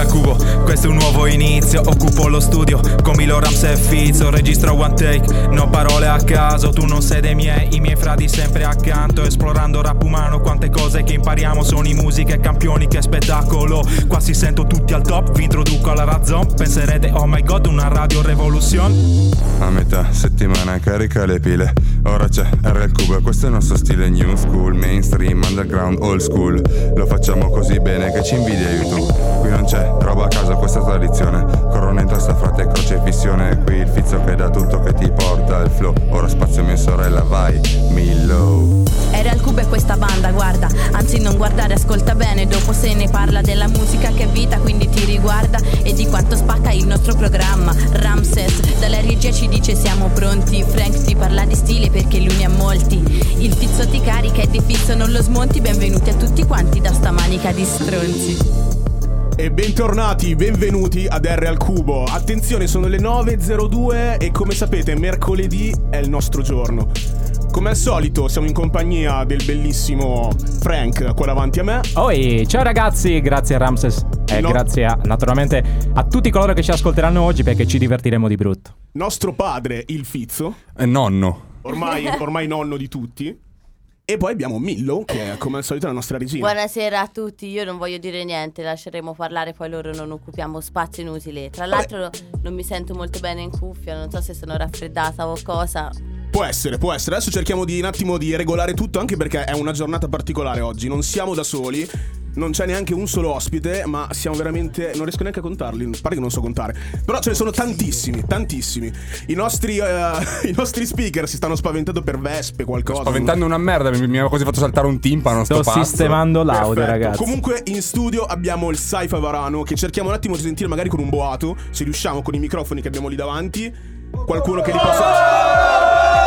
Cubo, questo è un nuovo inizio. Occupo lo studio con Milo, Rams e Fizzo. Registro one take, no parole a caso. Tu non sei dei miei, i miei frati sempre accanto. Esplorando rap umano, quante cose che impariamo. Suoni, musiche, campioni, che spettacolo. Qua si sento tutti al top, vi introduco alla Razon. Penserete, oh my god, una radio revolution. A metà settimana carica le pile. Ora c'è RL Cubo, questo è il nostro stile new school, mainstream, underground, old school. Lo facciamo così bene che ci invidia YouTube. Qui non c'è roba a caso, questa tradizione. Corona in testa, frate, croce e fissione. Qui il Fizzo che dà tutto, che ti porta il flow. Ora spazio mia sorella, vai, Milo. RL Cubo è questa banda, guarda. Anzi non guardare, ascolta bene. Dopo se ne parla della musica che è vita, quindi ti riguarda. E di quanto spacca il nostro programma. Ramses dalla regia ci dice siamo pronti. Frank ti parla di stile perché lui ne ha molti. Il Fizzo ti carica e di Fizzo non lo smonti. Benvenuti a tutti quanti da sta manica di stronzi. E bentornati, benvenuti ad RL Cubo. Attenzione, sono le 9.02 e come sapete mercoledì è il nostro giorno. Come al solito siamo in compagnia del bellissimo Frank qua davanti a me. Oi, ciao ragazzi, grazie a Ramses e grazie naturalmente a tutti coloro che ci ascolteranno oggi, perché ci divertiremo di brutto. Nostro padre, il Fizzo, Nonno. ormai nonno di tutti. E poi abbiamo Millo, che è come al solito la nostra regina. Buonasera a tutti, io non voglio dire niente, lasceremo parlare poi loro, non occupiamo spazio inutile. Tra l'altro non mi sento molto bene in cuffia, non so se sono raffreddata o cosa. Può essere. Adesso cerchiamo di un attimo di regolare tutto, anche perché è una giornata particolare oggi. Non siamo da soli, non c'è neanche un solo ospite, ma siamo veramente... non riesco neanche a contarli, pare che non so contare. Però ce ne sono tantissimi. I nostri speaker si stanno spaventando per vespe, qualcosa. Spaventando una merda, mi aveva quasi fatto saltare un timpano. Sto sistemando l'audio, ragazzi. Comunque in studio abbiamo il Saifa Varano, che cerchiamo un attimo di sentire magari con un boato, se riusciamo, con i microfoni che abbiamo lì davanti. Qualcuno che li possa...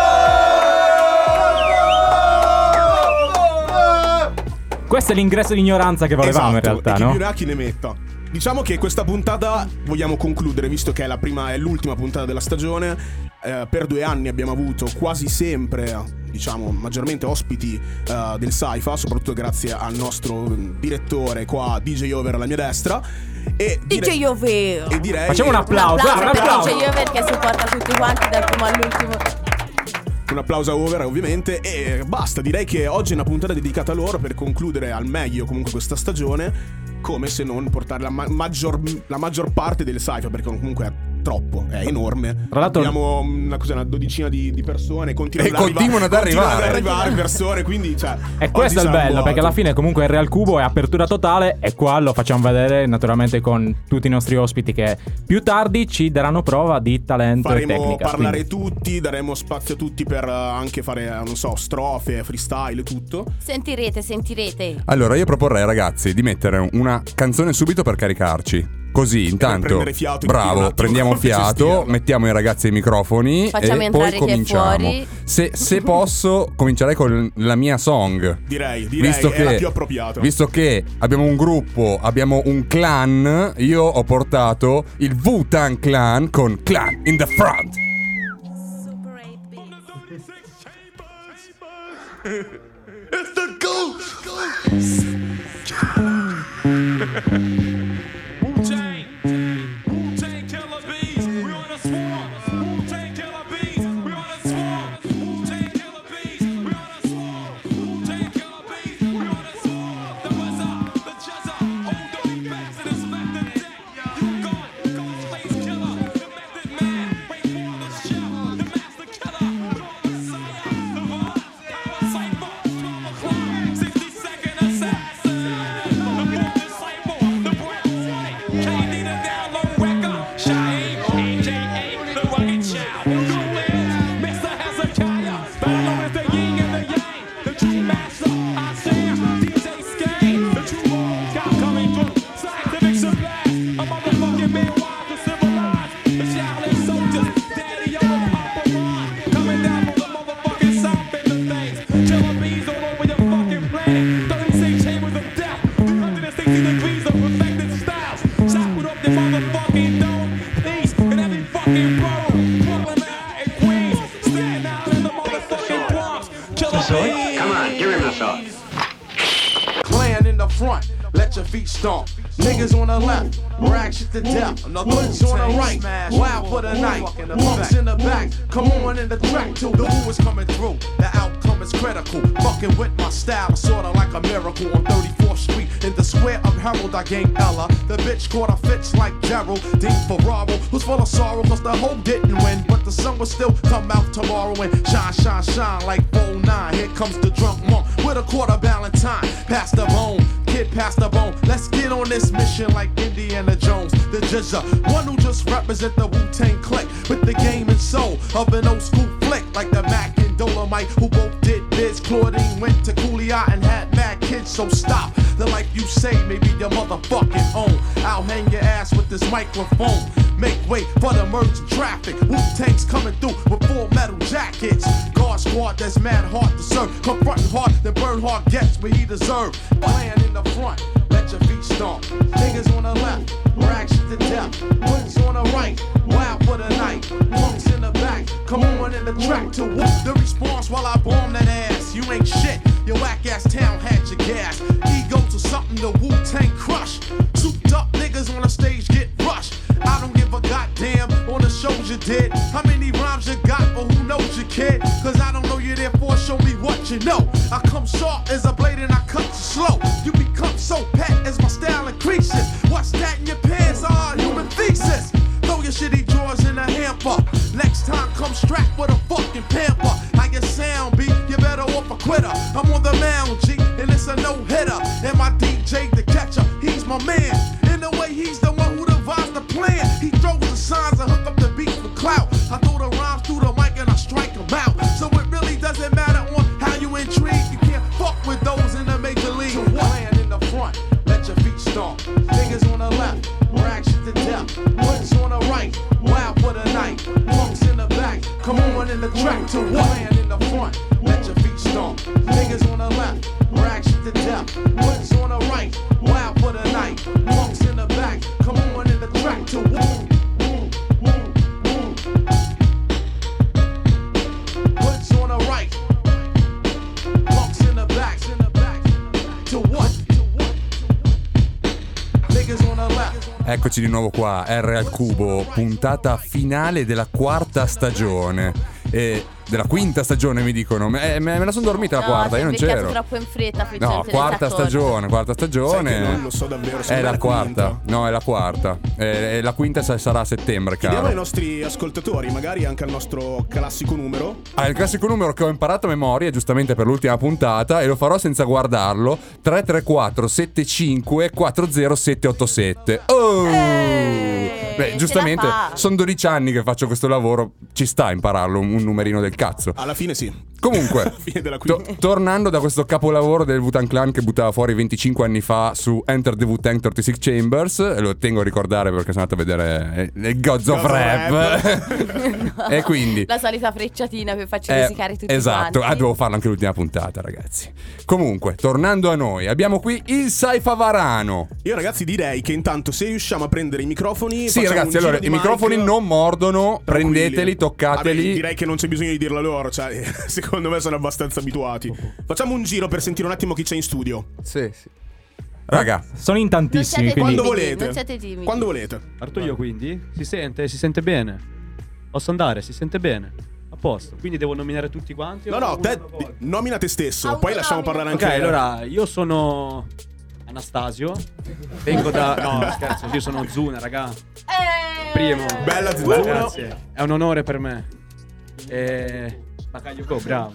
Questo è l'ingresso di ignoranza che volevamo, esatto, in realtà, e no? chi più ne ha chi ne metta. Diciamo che questa puntata vogliamo concludere, visto che è l'ultima puntata della stagione. Per 2 anni abbiamo avuto quasi sempre, diciamo, maggiormente ospiti del Saifa, soprattutto grazie al nostro direttore qua, DJ Over alla mia destra. E DJ Over! E direi... Facciamo un applauso, un applauso per DJ Over che supporta tutti quanti dal primo all'ultimo. Un applauso a Over, ovviamente. E basta, direi che oggi è una puntata dedicata a loro, per concludere al meglio comunque questa stagione, come se non portare la maggior parte del Saifa, perché comunque è troppo, è enorme. Tra l'altro abbiamo una dozzina di persone, continuano ad arrivare persone, quindi e questo è il bello, perché alla fine comunque il RL Cubo è apertura totale, e qua lo facciamo vedere naturalmente con tutti i nostri ospiti che più tardi ci daranno prova di talento e tecnica. Faremo parlare tutti, daremo spazio a tutti per anche fare, non so, strofe, freestyle, tutto. Sentirete. Allora io proporrei, ragazzi, di mettere una canzone subito per caricarci. Così intanto bravo, prendiamo fiato, mettiamo i ragazzi ai microfoni, facciamo e poi cominciamo. Fuori. Se posso comincerei con la mia song. Direi è la più appropriata. Visto che abbiamo un gruppo, abbiamo un clan, io ho portato il Wu-Tang Clan con Clan in the Front. It's the Ghost. Wu-Tang killer bees, we on a swarm. Wu-Tang killer bees, we on a swarm. Wu-Tang killer bees, we on a swarm. Wu-Tang killer bees, we on a swarm. The buzzer, the juzzer, hold on facts and inspect the deck. You gone, Ghostface killer, the method man. Wait for the show, the master killer, the messiah, the vibe, power cypher, 12 o'clock, 60-second assassin. The boy disciple, the brown white, KD the down low record, Shaheed, AKA the rugged child. Who is Mr. Hezekiah? Better known as the yin and the yang, the true master. I Sam, DJ Skane, the true old guy coming through. Scientific surprise, a motherfucking midwife to civilize. The Shaolin soldiers, daddy on the operon, coming down from the motherfucking south in the things. Killer bees all over your fucking planet. 36 chambers of death, 360 degrees of perfected styles. Shot with up your motherfucking dome. Peace in every fucking borough. Brooklyn, Manhattan, Queens, Staten Island, and the motherfucking Bronx. Killer bees. Come on, give him a song. Clan in the front, let your feet stomp. Niggas on the left, rag shit to death. Bullets on the right, wild for the night. Punks in the back, come on in the track too. The who is coming through, the outcome is critical. Fucking with my style, sorta like a miracle. On 34th Street, in the square of Harold, I gang Ella. The bitch caught a fits like Gerald. Dean Ferraro, who's full of sorrow, cause the hoe didn't win. But the sun will still come out tomorrow and shine, shine, shine like 09. Here comes the drunk monk with a quarter Valentine. Pass the bone, kid, pass the bone. Let's get on this mission like Indiana Jones. The Jizza, one who just represent the Wu-Tang clique with the game and soul of an old school flick like the Mac and Dolomite, who both did biz. Claudine went to Cooley and had mad kids, so stop. The life you say may be your motherfucking own. I'll hang your ass with this microphone. Make way for the emerging traffic. Wu-Tang's coming through with full metal jackets. Guard squad that's mad hard to serve. Confronting hard, then burn hard gets what he deserve. Playing in the front, let your feet stomp. Niggas on the left, rag shit to death. Bullets on the right, wild for the night. Punks in the back, come on in the track to whoop the response while I bomb that ass. You ain't shit, your whack ass town had your gas. Ego to something the Wu-Tang crush. Souped up niggas on the stage get rushed. I don't give a goddamn on the shows you did. How many rhymes you got, or who knows you, kid? Cause I don't know you, therefore show me what you know. I come sharp as a blade and I cut you slow. You become so pet as my style increases. What's that in your pants? Human thesis. Throw your shitty drawers in a hamper. Next time come strapped with a fucking pamper. How your sound be? You better off a quitter. I'm on the mound, G, and it's a no-hitter. And my DJ, the catcher, he's my man. In a way, he's the one who devised the plan. He throws the signs and hook up the beat for clout. I throw the rhymes through the mic and I strike them out. So it really doesn't matter on how you intrigue. You can't fuck with those in the major league. So playing in the front, let your feet stomp. Niggas on the left, rag shit to death. Bullets on the right, wild for the night. Punks in the back, come on in the track to what? Playing in the front, let your feet stomp. Niggas on the left, rag shit to death. Bullets on the right, wild for the night. Punks in the back, come on in the track to what? Bullets on the right, punks in the back, to what? Niggas on the left. Eccoci di nuovo qua, R al cubo, puntata finale della quarta stagione. Della quinta stagione mi dicono. Me la sono dormita la quarta, io non c'ero. Troppo in fretta, no, quarta stagione. Sai che non lo so davvero. È la quarta. No, è la quarta. La quinta sarà a settembre, caro. Chiediamo ai nostri ascoltatori, magari anche al nostro classico numero. Il classico numero che ho imparato a memoria, giustamente per l'ultima puntata, e lo farò senza guardarlo: 334 75 40787. Beh, giustamente sono 12 anni che faccio questo lavoro, ci sta a impararlo un numerino del cazzo. Alla fine sì. Comunque, fine della tornando da questo capolavoro del Wu-Tang Clan che buttava fuori 25 anni fa su Enter the Wu-Tang 36 Chambers, lo tengo a ricordare perché sono andato a vedere il Gods of Rap. E quindi la solita frecciatina per farci risicare tutti esatto, quanti. devo farlo anche l'ultima puntata, ragazzi. Comunque, tornando a noi, abbiamo qui il Saifa Varano. Io, ragazzi, direi che intanto se riusciamo a prendere i microfoni. Sì, ragazzi, allora i microfoni non mordono, prendeteli, toccateli. Vabbè, direi che non c'è bisogno di dirlo loro, cioè, secondo me sono abbastanza abituati. Facciamo un giro per sentire un attimo chi c'è in studio. Sì. Raga, sono in tantissimi, quindi quando volete. Non siete timidi. Quando volete. Parto io, quindi? Si sente bene. Posso andare, si sente bene. A posto. Quindi devo nominare tutti quanti? No, te nomina te stesso, poi lasciamo parlare anche. Ok, allora, io sono Anastasio. Vengo da no, scherzo, io sono Zuna, raga. Primo. Bella Zuna. Grazie. È un onore per me. Baccaglio Go, bravo.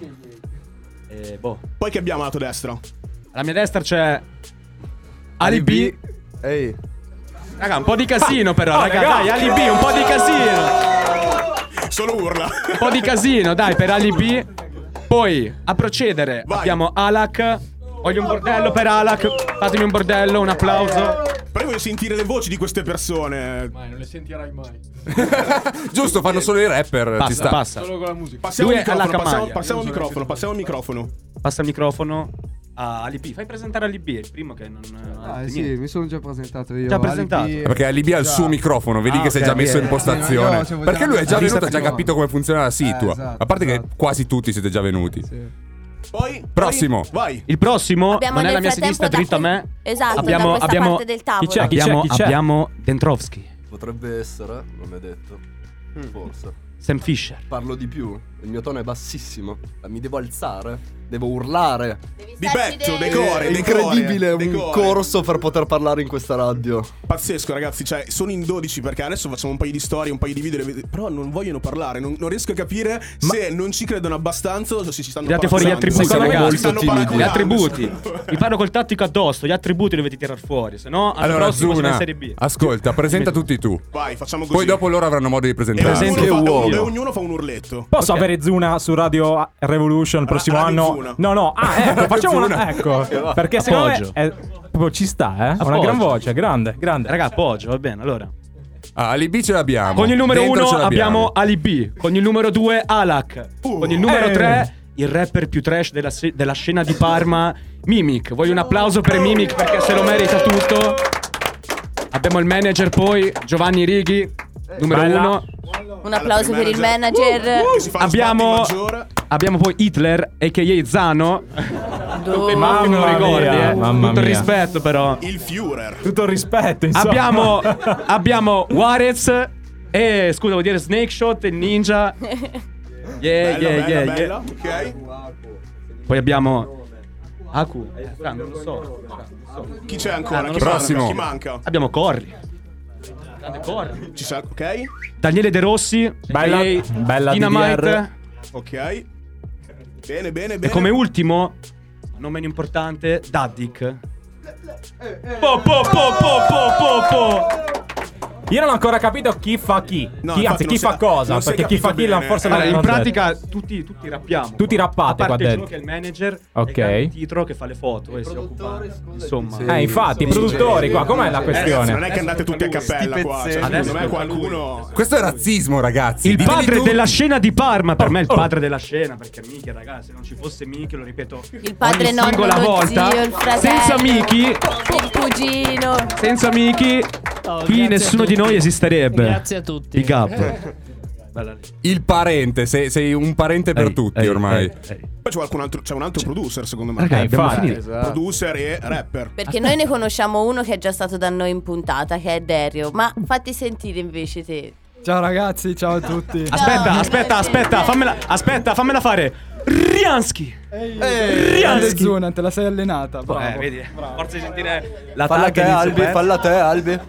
Poi che abbiamo alla tua destra? Alla mia destra c'è Ali B. Ehi. Raga, un po' di casino però, raga, dai, Ali B, un po' di casino. Solo urla. Un po' di casino, dai, per Ali B. Poi, a procedere, abbiamo Alak. Voglio un bordello per Alak. Fatemi un bordello, un applauso. Però voglio sentire le voci di queste persone. Mai, non le sentirai mai. Giusto, fanno solo i rapper. Passa, ci sta. passa. Solo con la musica. Passiamo il microfono, alla passiamo il microfono, passiamo il microfono. Passa il microfono a Ali B. Fai presentare Ali B, il primo che non ha detto Sì, niente. mi sono già presentato io. Già presentato. Ali B. Perché Ali B ha il suo microfono, vedi che sei già messo in postazione. Perché lui è già venuto, ha già capito come funziona la situa. Esatto, A parte che esatto. quasi tutti siete già venuti. Sì. Poi Prossimo. Vai. Il prossimo Abbiamo non è nel la mia frattempo sinistra, da dritto a qui- me. Esatto, Abbiamo- da questa abbiamo- parte del tavolo. Chi c'è? Chi c'è? Abbiamo Dentrovski, Potrebbe essere, non è detto. Forse. Sam Fisher. Parlo di più. Il mio tono è bassissimo. Mi devo alzare. Devo urlare. Di petto, decore, È incredibile decore, un decore. corso per poter parlare in questa radio. Pazzesco, ragazzi, cioè sono in 12 perché adesso facciamo un paio di storie, un paio di video, però non vogliono parlare, non riesco a capire se non ci credono abbastanza o se si stanno Tirate fuori gli paraculando. attributi, Secondo me ragazzi. si stanno Molto timidi. Gli paraculando. attributi. Vi parlo col tattico addosso. Gli attributi dovete tirar fuori. Se no, Allora, prossimo sono in Zuna, Serie B. ascolta, presenta tutti tu. Vai, facciamo così. Poi dopo loro avranno modo di e presentarsi. ognuno fa un urletto. Posso avere Zuna su Radio Revolution il prossimo Radio anno? Zuna. No, ecco, facciamo una. Ecco, perché secondo me Appoggio. proprio ci sta, Una Appoggio. gran voce, grande. Raga, appoggio, va bene. Allora, Ali B ce l'abbiamo. con il numero Dentro 1 ce l'abbiamo. abbiamo Ali B. Con il numero 2 Alak. Con il numero 3 il rapper più trash della scena di Parma, Mimic. Voglio un applauso per Mimic perché se lo merita tutto. Abbiamo il manager poi, Giovanni Righi, numero Bella. 1. Un applauso per il manager. Che si fa lo spot in maggiore. Abbiamo poi Hitler, a.k.a. Zano. Dove? Ma non lo ricordi, mia, mamma Tutto il mia. rispetto però. Il Führer. Tutto il rispetto, insomma. Abbiamo Juarez e scusa, vuol dire Snake Shot e Ninja. Bella, ok. Poi abbiamo Aku. Non lo so. Chi c'è ancora? non Chi lo so. Prossimo. Chi manca? Abbiamo Corri. Grande Corri. Ci sa, ok? Daniele De Rossi. Bella- a.k.a. bella Dynamite. DDR. Ok. Bene. E come ultimo, non meno importante, Daddick. Po. Io non ho ancora capito chi fa chi. No, Chi- infatti anzi, non chi si fa è- cosa. non si è Perché chi fa capito chi bene. forse Allora, in non detto. pratica tutti rappiamo. Tutti rappate a qua parte Gino dentro. che è il manager. Ok. E il titolo che fa le foto e si occupa. Insomma. Infatti, i produttori qua, com'è la Non è questione? che andate tutti a cappella qua. Cioè, secondo Adesso me qualcuno. Questo è razzismo, ragazzi. Il Diteli padre tutti. della scena di Parma, per me è il padre della scena, perché Miki, ragazzi, se non ci fosse Miki, lo ripeto, Il padre, ogni nonno, singola lo volta, zio, il fratello, senza Miki, il cugino. senza Miki, qui nessuno di noi esisterebbe. Grazie a tutti. Big up. Bella lì. Il parente, sei un parente per tutti ormai. Poi c'è qualcun altro. C'è un altro producer, secondo me. Raga, abbiamo infatti. finito. Producer e rapper. Perché noi ne conosciamo uno che è già stato da noi in puntata, che è Dario. Ma fatti sentire invece te. Ciao ragazzi, ciao a tutti. Aspetta, fammela fare. Riansky. Grande Zuna, te la sei allenata. Bravo. Vedi, forza di sentire la Falla te, Albi, falla te, Albi.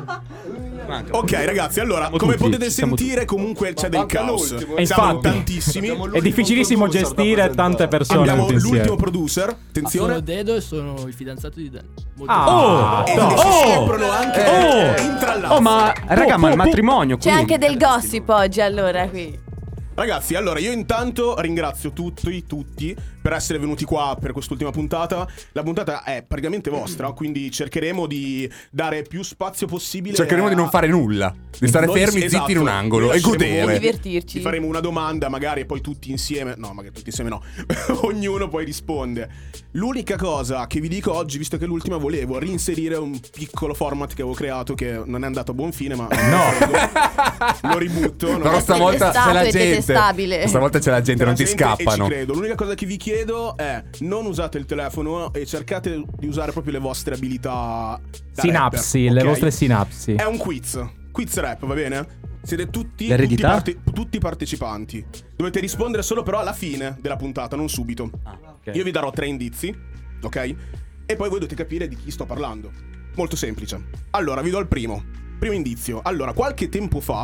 Ok, ragazzi, allora, Siamo come tutti, potete ci siamo sentire, comunque c'è del caos. E Siamo infatti. tantissimi. È difficilissimo gestire tante persone Abbiamo tutte insieme. l'ultimo producer. Sono Attenzione. Dedo e sono il fidanzato di Dan. Molto Ah, E no. si scoprono anche intrallazzi. Oh, ma raga, ma il matrimonio C'è qui. anche del gossip oggi allora qui. Ragazzi, allora io intanto ringrazio tutti per essere venuti qua per quest'ultima puntata. La puntata è praticamente vostra, quindi cercheremo di dare più spazio possibile. Cercheremo di non fare nulla, di stare Noi- fermi esatto. zitti in un angolo Noi e lasceremo godere. voi Divertirci. Ti faremo una domanda, magari, e poi tutti insieme. No, magari tutti insieme no. Ognuno poi risponde. L'unica cosa che vi dico oggi, visto che è l'ultima, volevo reinserire un piccolo format che avevo creato che non è andato a buon fine, ma lo ributto. Però stavolta c'è la Detestato e gente. detestabile. Stavolta c'è la gente, non ti E scappano. ci credo. L'unica cosa che vi chiedo è non usate il telefono e cercate di usare proprio le vostre abilità da Sinapsi, rapper, le ok? vostre sinapsi. È un quiz rap, va bene? Siete tutti L'eredità? tutti partecipanti. Dovete rispondere solo però alla fine della puntata, non subito. ok. Io vi darò 3 indizi, ok? E poi voi dovete capire di chi sto parlando. Molto semplice. Allora, vi do il primo indizio. Allora, qualche tempo fa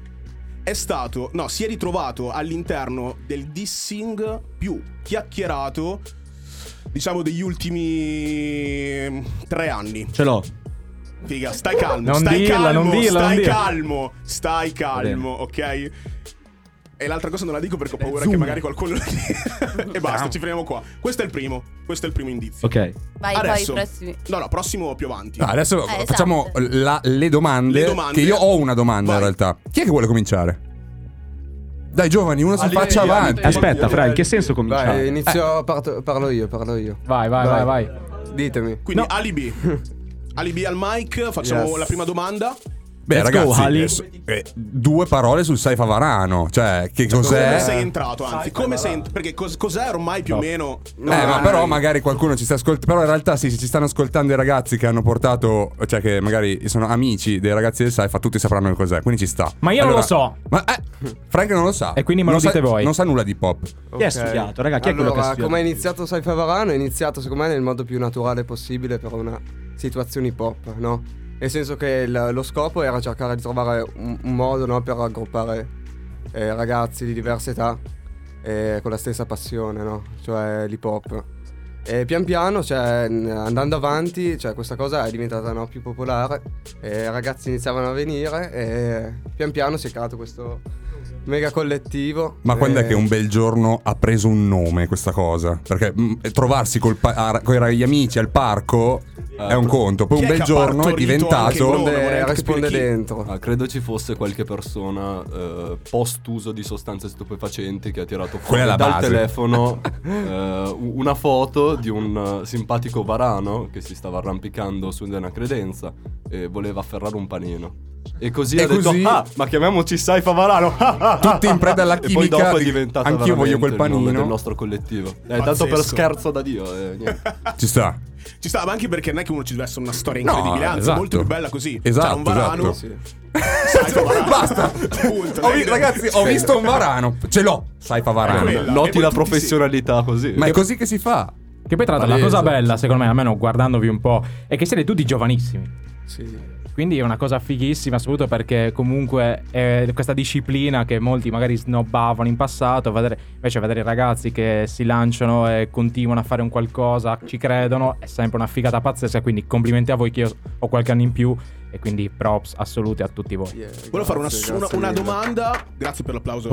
si è ritrovato all'interno del dissing più chiacchierato, diciamo, degli ultimi 3 anni. Ce l'ho. Figa, stai calmo, Non stai dirla, calmo, non dirla, non stai dirla. calmo, stai calmo, ok? E l'altra cosa non la dico perché ho paura che magari qualcuno e basta, ci fermiamo qua. Questo è il primo indizio. Ok. Vai, Adesso, poi prossimi. no, prossimo più avanti. No, adesso Esatto. facciamo le domande. Le domande. Che io ho una domanda Vai. in realtà. Chi è che vuole cominciare? Dai, giovani, uno si faccia avanti. Aspetta, Fra, in che senso Vai, cominciare? inizio, parlo io. Vai. Ditemi. Quindi Ali B al mic, facciamo Yes. la prima domanda. Beh, Let's ragazzi, go, Ali. Due parole sul Saifa Varano. Cioè, che cos'è? Come sei entrato, anzi, come sei perché cos'è ormai più o meno. Ma però magari qualcuno ci sta ascoltando. Però in realtà sì, se ci stanno ascoltando i ragazzi che hanno portato, cioè che magari sono amici dei ragazzi del Saifa, tutti sapranno che cos'è, quindi ci sta. Ma io non lo so. Ma Frank non lo sa. E quindi me lo dite voi. Non sa nulla di pop. Chi ha studiato, raga? Chi è quello che ha studiato? Come è iniziato Saifa Varano? È iniziato secondo me nel modo più naturale possibile per una situazione hip hop, no? Nel senso che lo scopo era cercare di trovare un modo, no, per raggruppare ragazzi di diverse età con la stessa passione, no? Cioè l'hip hop. E pian piano, cioè, andando avanti, cioè, questa cosa è diventata, no, più popolare. Ragazzi iniziavano a venire e pian piano si è creato questo mega collettivo. Ma quando è che un bel giorno ha preso un nome questa cosa? Perché trovarsi con gli amici al parco è un conto. Poi un bel giorno è diventato risponde dentro. Credo ci fosse qualche persona post uso di sostanze stupefacenti che ha tirato fuori Quella è la dal base. telefono una foto di un simpatico varano che si stava arrampicando su una credenza e voleva afferrare un panino. E così ha detto: ah, ma chiamiamoci Saifa Varano. Tutti in preda alla E poi chimica. dopo è diventato Anch'io voglio quel veramente il nome panino del nostro collettivo. Tanto per scherzo da Dio, niente. Ci sta. Ci sta, ma anche perché non è che uno ci deve essere una storia incredibile, anzi esatto. è molto più bella così. Esatto, Cioè, un varano. esatto. Basta. Ragazzi, ho visto un varano. Ce l'ho, Saifa Varano. Noti la professionalità così. Ma è così che si fa. Che poi tra l'altro la cosa bella, secondo me, almeno guardandovi un po', è che siete tutti giovanissimi. Sì. Quindi è una cosa fighissima, soprattutto perché comunque è questa disciplina che molti magari snobbavano in passato, invece vedere i ragazzi che si lanciano e continuano a fare un qualcosa, ci credono, è sempre una figata pazzesca, quindi complimenti a voi che io ho qualche anno in più e quindi props assoluti a tutti voi. Volevo fare una domanda, grazie per l'applauso.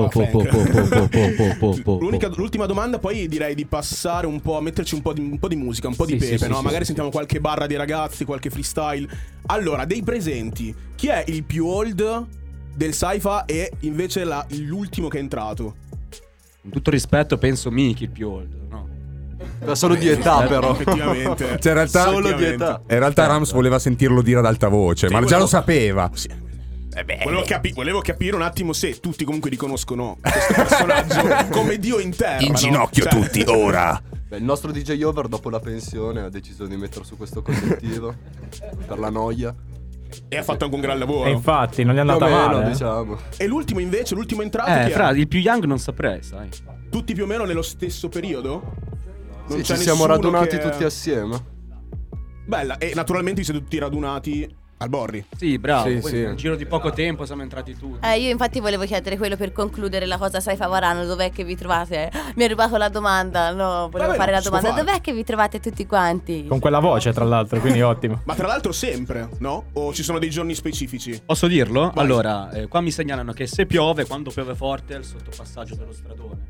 L'ultima domanda, poi direi di passare un po' a metterci un po' di musica, un po' di pepe, no? Magari sentiamo qualche barra dei ragazzi, qualche freestyle. Allora, dei presenti, chi è il più old del Saifa e invece l'ultimo che è entrato? Con tutto rispetto penso Miki il più old, no? Solo di età però. Effettivamente. Cioè, in realtà, solo di età. In realtà Rams voleva sentirlo dire ad alta voce, ma già lo sapeva. Sì. Volevo capire un attimo se tutti comunque riconoscono questo personaggio come Dio in terra. In ginocchio tutti, ora. Beh, il nostro DJ Over dopo la pensione ha deciso di mettere su questo collettivo per la noia. E ha fatto anche un gran lavoro. E infatti non gli è andata male. Diciamo. E l'ultimo invece, l'ultimo entrato chi è? Fra il più young non saprei, sai. Tutti più o meno nello stesso periodo? Non Sì, c'è ci siamo nessuno radunati che- tutti assieme. Bella, e naturalmente vi siete tutti radunati al Borri. Sì, bravo. Sì, Poi sì. in un giro di poco tempo siamo entrati tutti. Io infatti volevo chiedere quello per concludere la cosa Saifa Varano, dov'è che vi trovate? Mi ha rubato la domanda, no, volevo Vabbè, fare la si può domanda, fare. dov'è che vi trovate tutti quanti? Con quella voce, tra l'altro, quindi ottimo. Ma tra l'altro sempre, no? O ci sono dei giorni specifici? Posso dirlo? Vai. Allora, qua mi segnalano che se piove, quando piove forte, è il sottopassaggio dello stradone.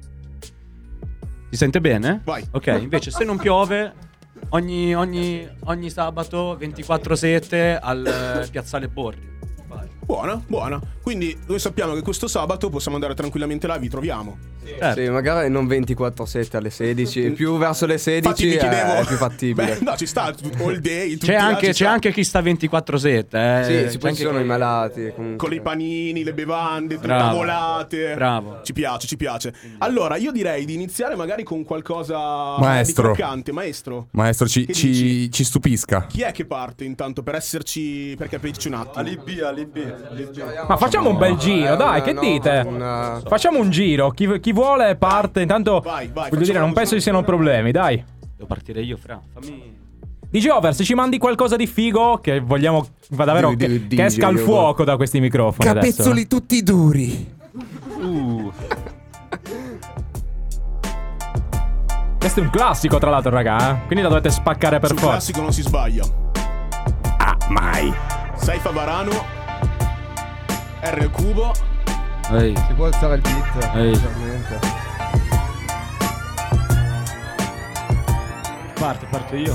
Si sente bene? Vai. Ok, invece se non piove, ogni sabato 24/7 al piazzale Borri. Buona, buona. Quindi noi sappiamo che questo sabato possiamo andare tranquillamente là e vi troviamo. Sì, magari non 24/7 alle 16, più verso le 16 Infatti mi chiedevo è più fattibile. Beh, no, ci sta all day, tutti C'è là, anche, ci c'è sta. anche chi sta 24/7. Sì, C'è ci poi anche sono chi- i malati comunque. Con i panini, le bevande, le Bravo. tavolate. Bravo. Ci piace, ci piace. Allora, io direi di iniziare magari con qualcosa Maestro. di croccante. Maestro, Maestro, Che dici? ci stupisca. chi è che parte intanto per capirci un attimo? Alibi. Ma facciamo un bel giro, dai, che dite? Facciamo un giro, chi vuole parte, intanto Vai, voglio facciamo dire, non così. penso ci siano problemi, dai. Devo partire io, Fra. Fammi. DJ Over, se ci mandi qualcosa di figo, che vogliamo davvero che esca il fuoco da questi microfoni adesso. tutti duri. Questo è un classico, tra l'altro, raga, quindi la dovete spaccare per Sul forza. classico non si sbaglia. Ah, mai. Saifa Varano, R al cubo. Ehi, Si può alzare il beat? Ehi. Leggermente. parto io.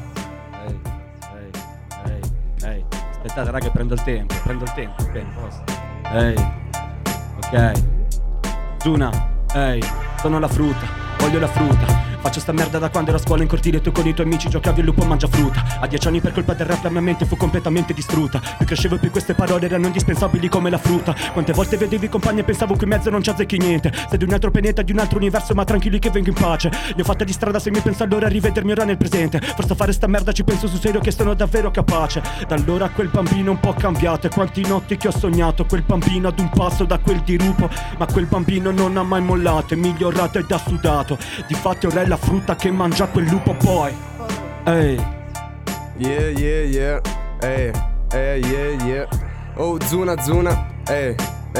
Ehi. Aspettate, raga, prendo il tempo. Bene, posto. Ehi. Ok. Zuna. Ehi. Sono la frutta. Voglio la frutta. Faccio sta merda da quando ero a scuola in cortile, tu con i tuoi amici giocavi al lupo mangia frutta. A 10 anni per colpa del rap la mia mente fu completamente distrutta. Più crescevo più queste parole erano indispensabili come la frutta. Quante volte vedevo i compagni e pensavo qui in mezzo non ci azzecchi niente. Sei di un altro pianeta, di un altro universo, ma tranquilli che vengo in pace. Ne ho fatte di strada, se mi penso allora a rivedermi ora nel presente. Forse a fare sta merda ci penso sul serio che sono davvero capace. Da allora quel bambino un po' cambiato, e quanti notti che ho sognato. Quel bambino ad un passo da quel dirupo, ma quel bambino non ha mai mollato, è migliorato ed ha sudato. Difatti ora è la frutta che mangia quel lupo poi. Ehi. Yeah, yeah, yeah. Ehi, yeah, yeah. Oh, Zuna, ehi,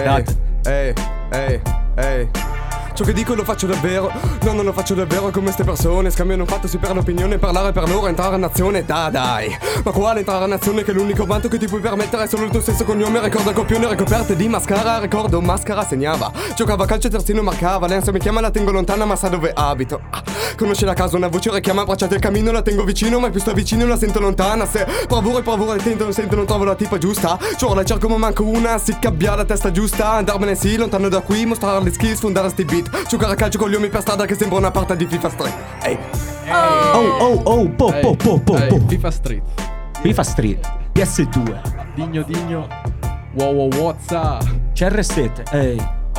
ehi. Ciò che dico lo faccio davvero, no, non lo faccio davvero come ste persone. Scambiano fatto per l'opinione, parlare per loro, entrare a nazione, dai. Ma quale entrare a nazione che l'unico vanto che ti puoi permettere è solo il tuo stesso cognome. Ricorda copione ricoperte di mascara, ricordo mascara segnava. Giocava a calcio terzino, marcava, l'ansia mi chiama, la tengo lontana ma sa dove abito. Conosce la casa, una voce richiama, bracciate il cammino, la tengo vicino, ma più sto vicino la sento lontana. Se bravura tento, non sento, non trovo la tipa giusta. Ciò la cerco ma manco una, si cabbia la testa giusta. Andarmene sì, lontano da qui, mostrare le skills, fondare sti beat. Giocare a calcio con gli uomini per strada che sembra una partita di FIFA Street. Ehi. FIFA Street. FIFA Street. PS2. Digno. Wow, what's up? CR7. Ehi.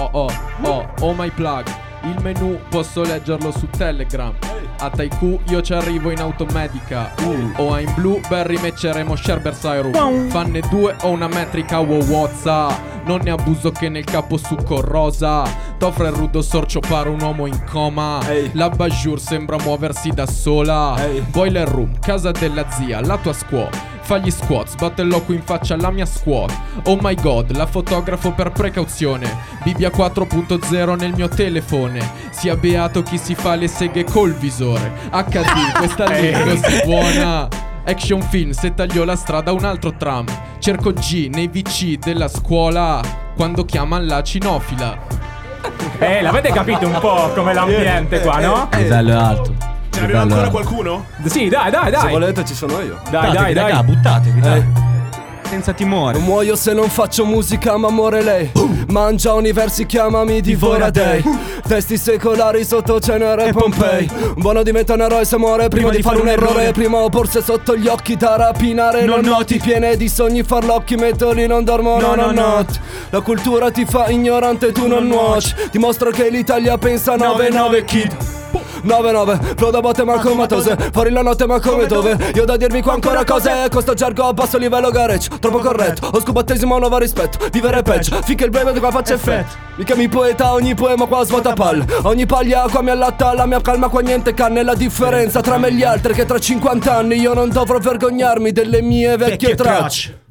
Oh my plug. Il menu posso leggerlo su Telegram. A Taiku io ci arrivo in automedica. O in Blueberry metteremo Sherbert Syrup. Fanne 2 o una metrica, wow what's up. Non ne abuso che nel capo succo rosa. T'offre il rudo sorcio pare un uomo in coma. La Bajur sembra muoversi da sola. Boiler room, casa della zia, la tua scuola. Fa gli squats, batte il loco in faccia alla mia squad. Oh my god, la fotografo per precauzione. Bibbia 4.0 nel mio telefone. Sia beato chi si fa le seghe col visore. HD, questa lingua si buona. Action film, se tagliò la strada a un altro tram. Cerco G nei VC della scuola quando chiaman la cinofila. L'avete capito un po' come l'ambiente qua, no? Livello alto. Ce n'abbiamo ancora qualcuno? Sì, dai. Se volete ci sono io. Dai. Raga, buttatevi, dai. Senza timore. Non muoio se non faccio musica ma muore lei. Mangia universi, chiamami Divora Day. Testi secolari sotto Cenere e Pompei. Buono diventa un eroe se muore prima di fare un errore. Prima ho borse sotto gli occhi da rapinare. Non noti piene di sogni farlocchi. Metto lì non dormo, no. La cultura ti fa ignorante, tu non nuoci. Dimostro che l'Italia pensa 9-9 kid. 9-9, flow da botte ma comatose. Fuori la notte ma come dove? Io da dirvi qua ancora cose. Con sto gergo a basso livello garage. Troppo corretto, ho scubattesimo nuovo rispetto. Vivere peggio, finché il breve qua faccia effetto. Mi chiami poeta, ogni poema qua svuota palle. Ogni paglia qua mi allatta, la mia calma qua niente canne. La differenza tra me e gli altri è che tra 50 anni io non dovrò vergognarmi delle mie vecchie tracce.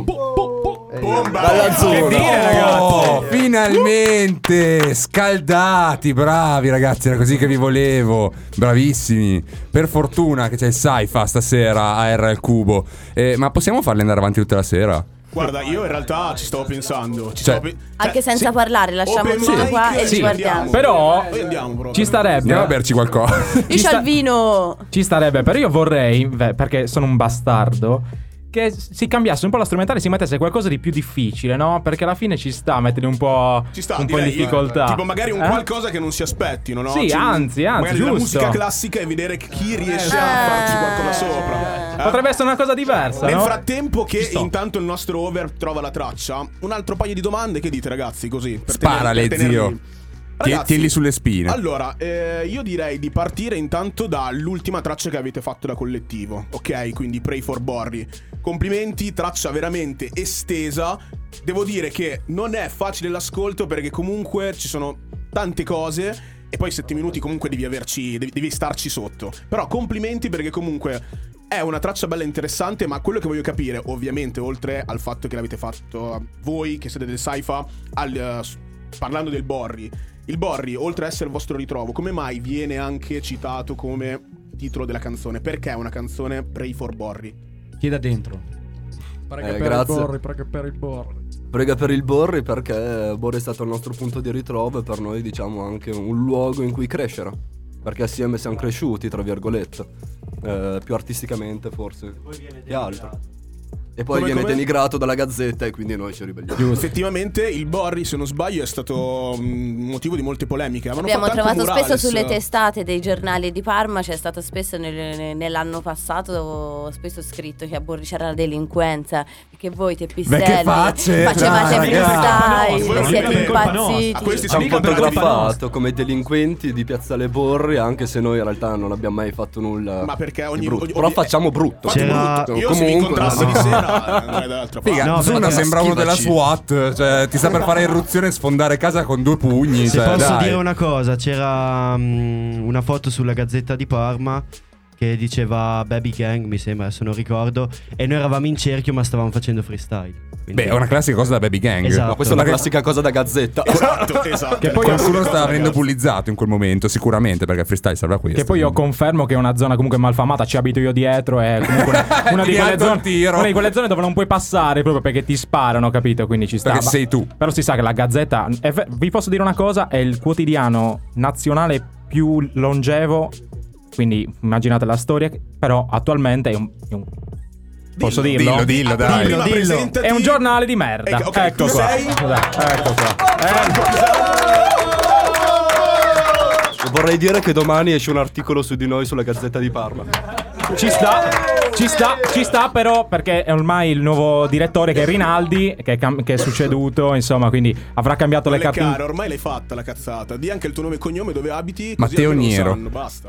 Bomba! Che dire, ragazzi? Finalmente scaldati, bravi ragazzi, era così che vi volevo. Bravissimi. Per fortuna che c'è il Saifa stasera a R al Cubo. Ma possiamo farli andare avanti tutta la sera? Guarda, io in realtà ci stavo pensando. Anche senza parlare, lasciamo tutto qua e ci guardiamo. Però andiamo ci starebbe. Andiamo a berci qualcosa. Io c'ho il vino. Ci starebbe, però io vorrei, perché sono un bastardo, che si cambiasse un po' la strumentale e si mettesse qualcosa di più difficile, no? Perché alla fine ci sta a mettere un po' in difficoltà. Tipo magari un qualcosa che non si aspettino, no? Sì, anzi, magari giusto. la musica classica e vedere chi riesce a farci qualcosa sopra. Potrebbe essere una cosa diversa, Nel no? frattempo che intanto il nostro over trova la traccia, un altro paio di domande, che dite ragazzi, così? Sparale, zio. Tienili sulle spine. Allora, io direi di partire intanto dall'ultima traccia che avete fatto da collettivo, ok? Quindi Pray for Borri. Complimenti, traccia veramente estesa. Devo dire che non è facile l'ascolto perché comunque ci sono tante cose e poi 7 minuti comunque devi starci sotto. Però complimenti perché comunque è una traccia bella interessante, ma quello che voglio capire, ovviamente, oltre al fatto che l'avete fatto voi, che siete del Saifa, parlando del Borri. Il Borri, oltre ad essere il vostro ritrovo, come mai viene anche citato come titolo della canzone? Perché è una canzone Pray for Borri? Chi è da dentro? Prega per grazie. il Borri, prega per il Borri. Prega per il Borri perché Borri è stato il nostro punto di ritrovo e per noi diciamo anche un luogo in cui crescere. Perché assieme siamo cresciuti, tra virgolette. Più artisticamente forse che altro. E poi viene denigrato dalla Gazzetta e quindi noi ci ribelliamo. Effettivamente il Borri, se non sbaglio, è stato motivo di molte polemiche. Abbiamo trovato spesso sulle testate dei giornali di Parma, c'è stato spesso nell'anno passato spesso scritto che a Borri c'era la delinquenza, che voi teppistelli facevate freestyle, siete impazziti. Ci hanno fotografato come delinquenti di Piazzale Borri, anche se noi in realtà non abbiamo mai fatto nulla. Ma perché però facciamo brutto. Io se mi incontrasse di sera andrei dall'altra parte. Figa, Zuna sembra uno della SWAT, cioè ti sta per fare irruzione e sfondare casa con 2 pugni. Se cioè, posso dai. dire una cosa, c'era una foto sulla Gazzetta di Parma che diceva Baby Gang, mi sembra, adesso non ricordo, e noi eravamo in cerchio ma stavamo facendo freestyle. Quindi... Beh, è una classica cosa da Baby Gang. Esatto. Ma questa è una classica cosa da Gazzetta. Esatto. Che poi qualcuno stava venendo bullizzato in quel momento, sicuramente, perché il freestyle serve a questo. Che poi io confermo che è una zona comunque malfamata, ci abito io dietro, è comunque una di quelle zone dove non puoi passare proprio perché ti sparano, capito? Quindi ci sta. Perché sei tu. Però si sa che la Gazzetta, vi posso dire una cosa, è il quotidiano nazionale più longevo, quindi immaginate la storia, però attualmente è un posso dirlo? Dillo, dai. Dillo. È un giornale di merda. Okay, ecco tu qua. sei? Ecco qua. Vorrei dire che domani esce un articolo su di noi sulla Gazzetta di Parma. Ci sta però perché è ormai il nuovo direttore che è Rinaldi, che è succeduto, insomma, quindi avrà cambiato le carte. Cara, ormai l'hai fatta la cazzata. Di anche il tuo nome e cognome, dove abiti, così Matteo almeno lo Niero. sanno, basta.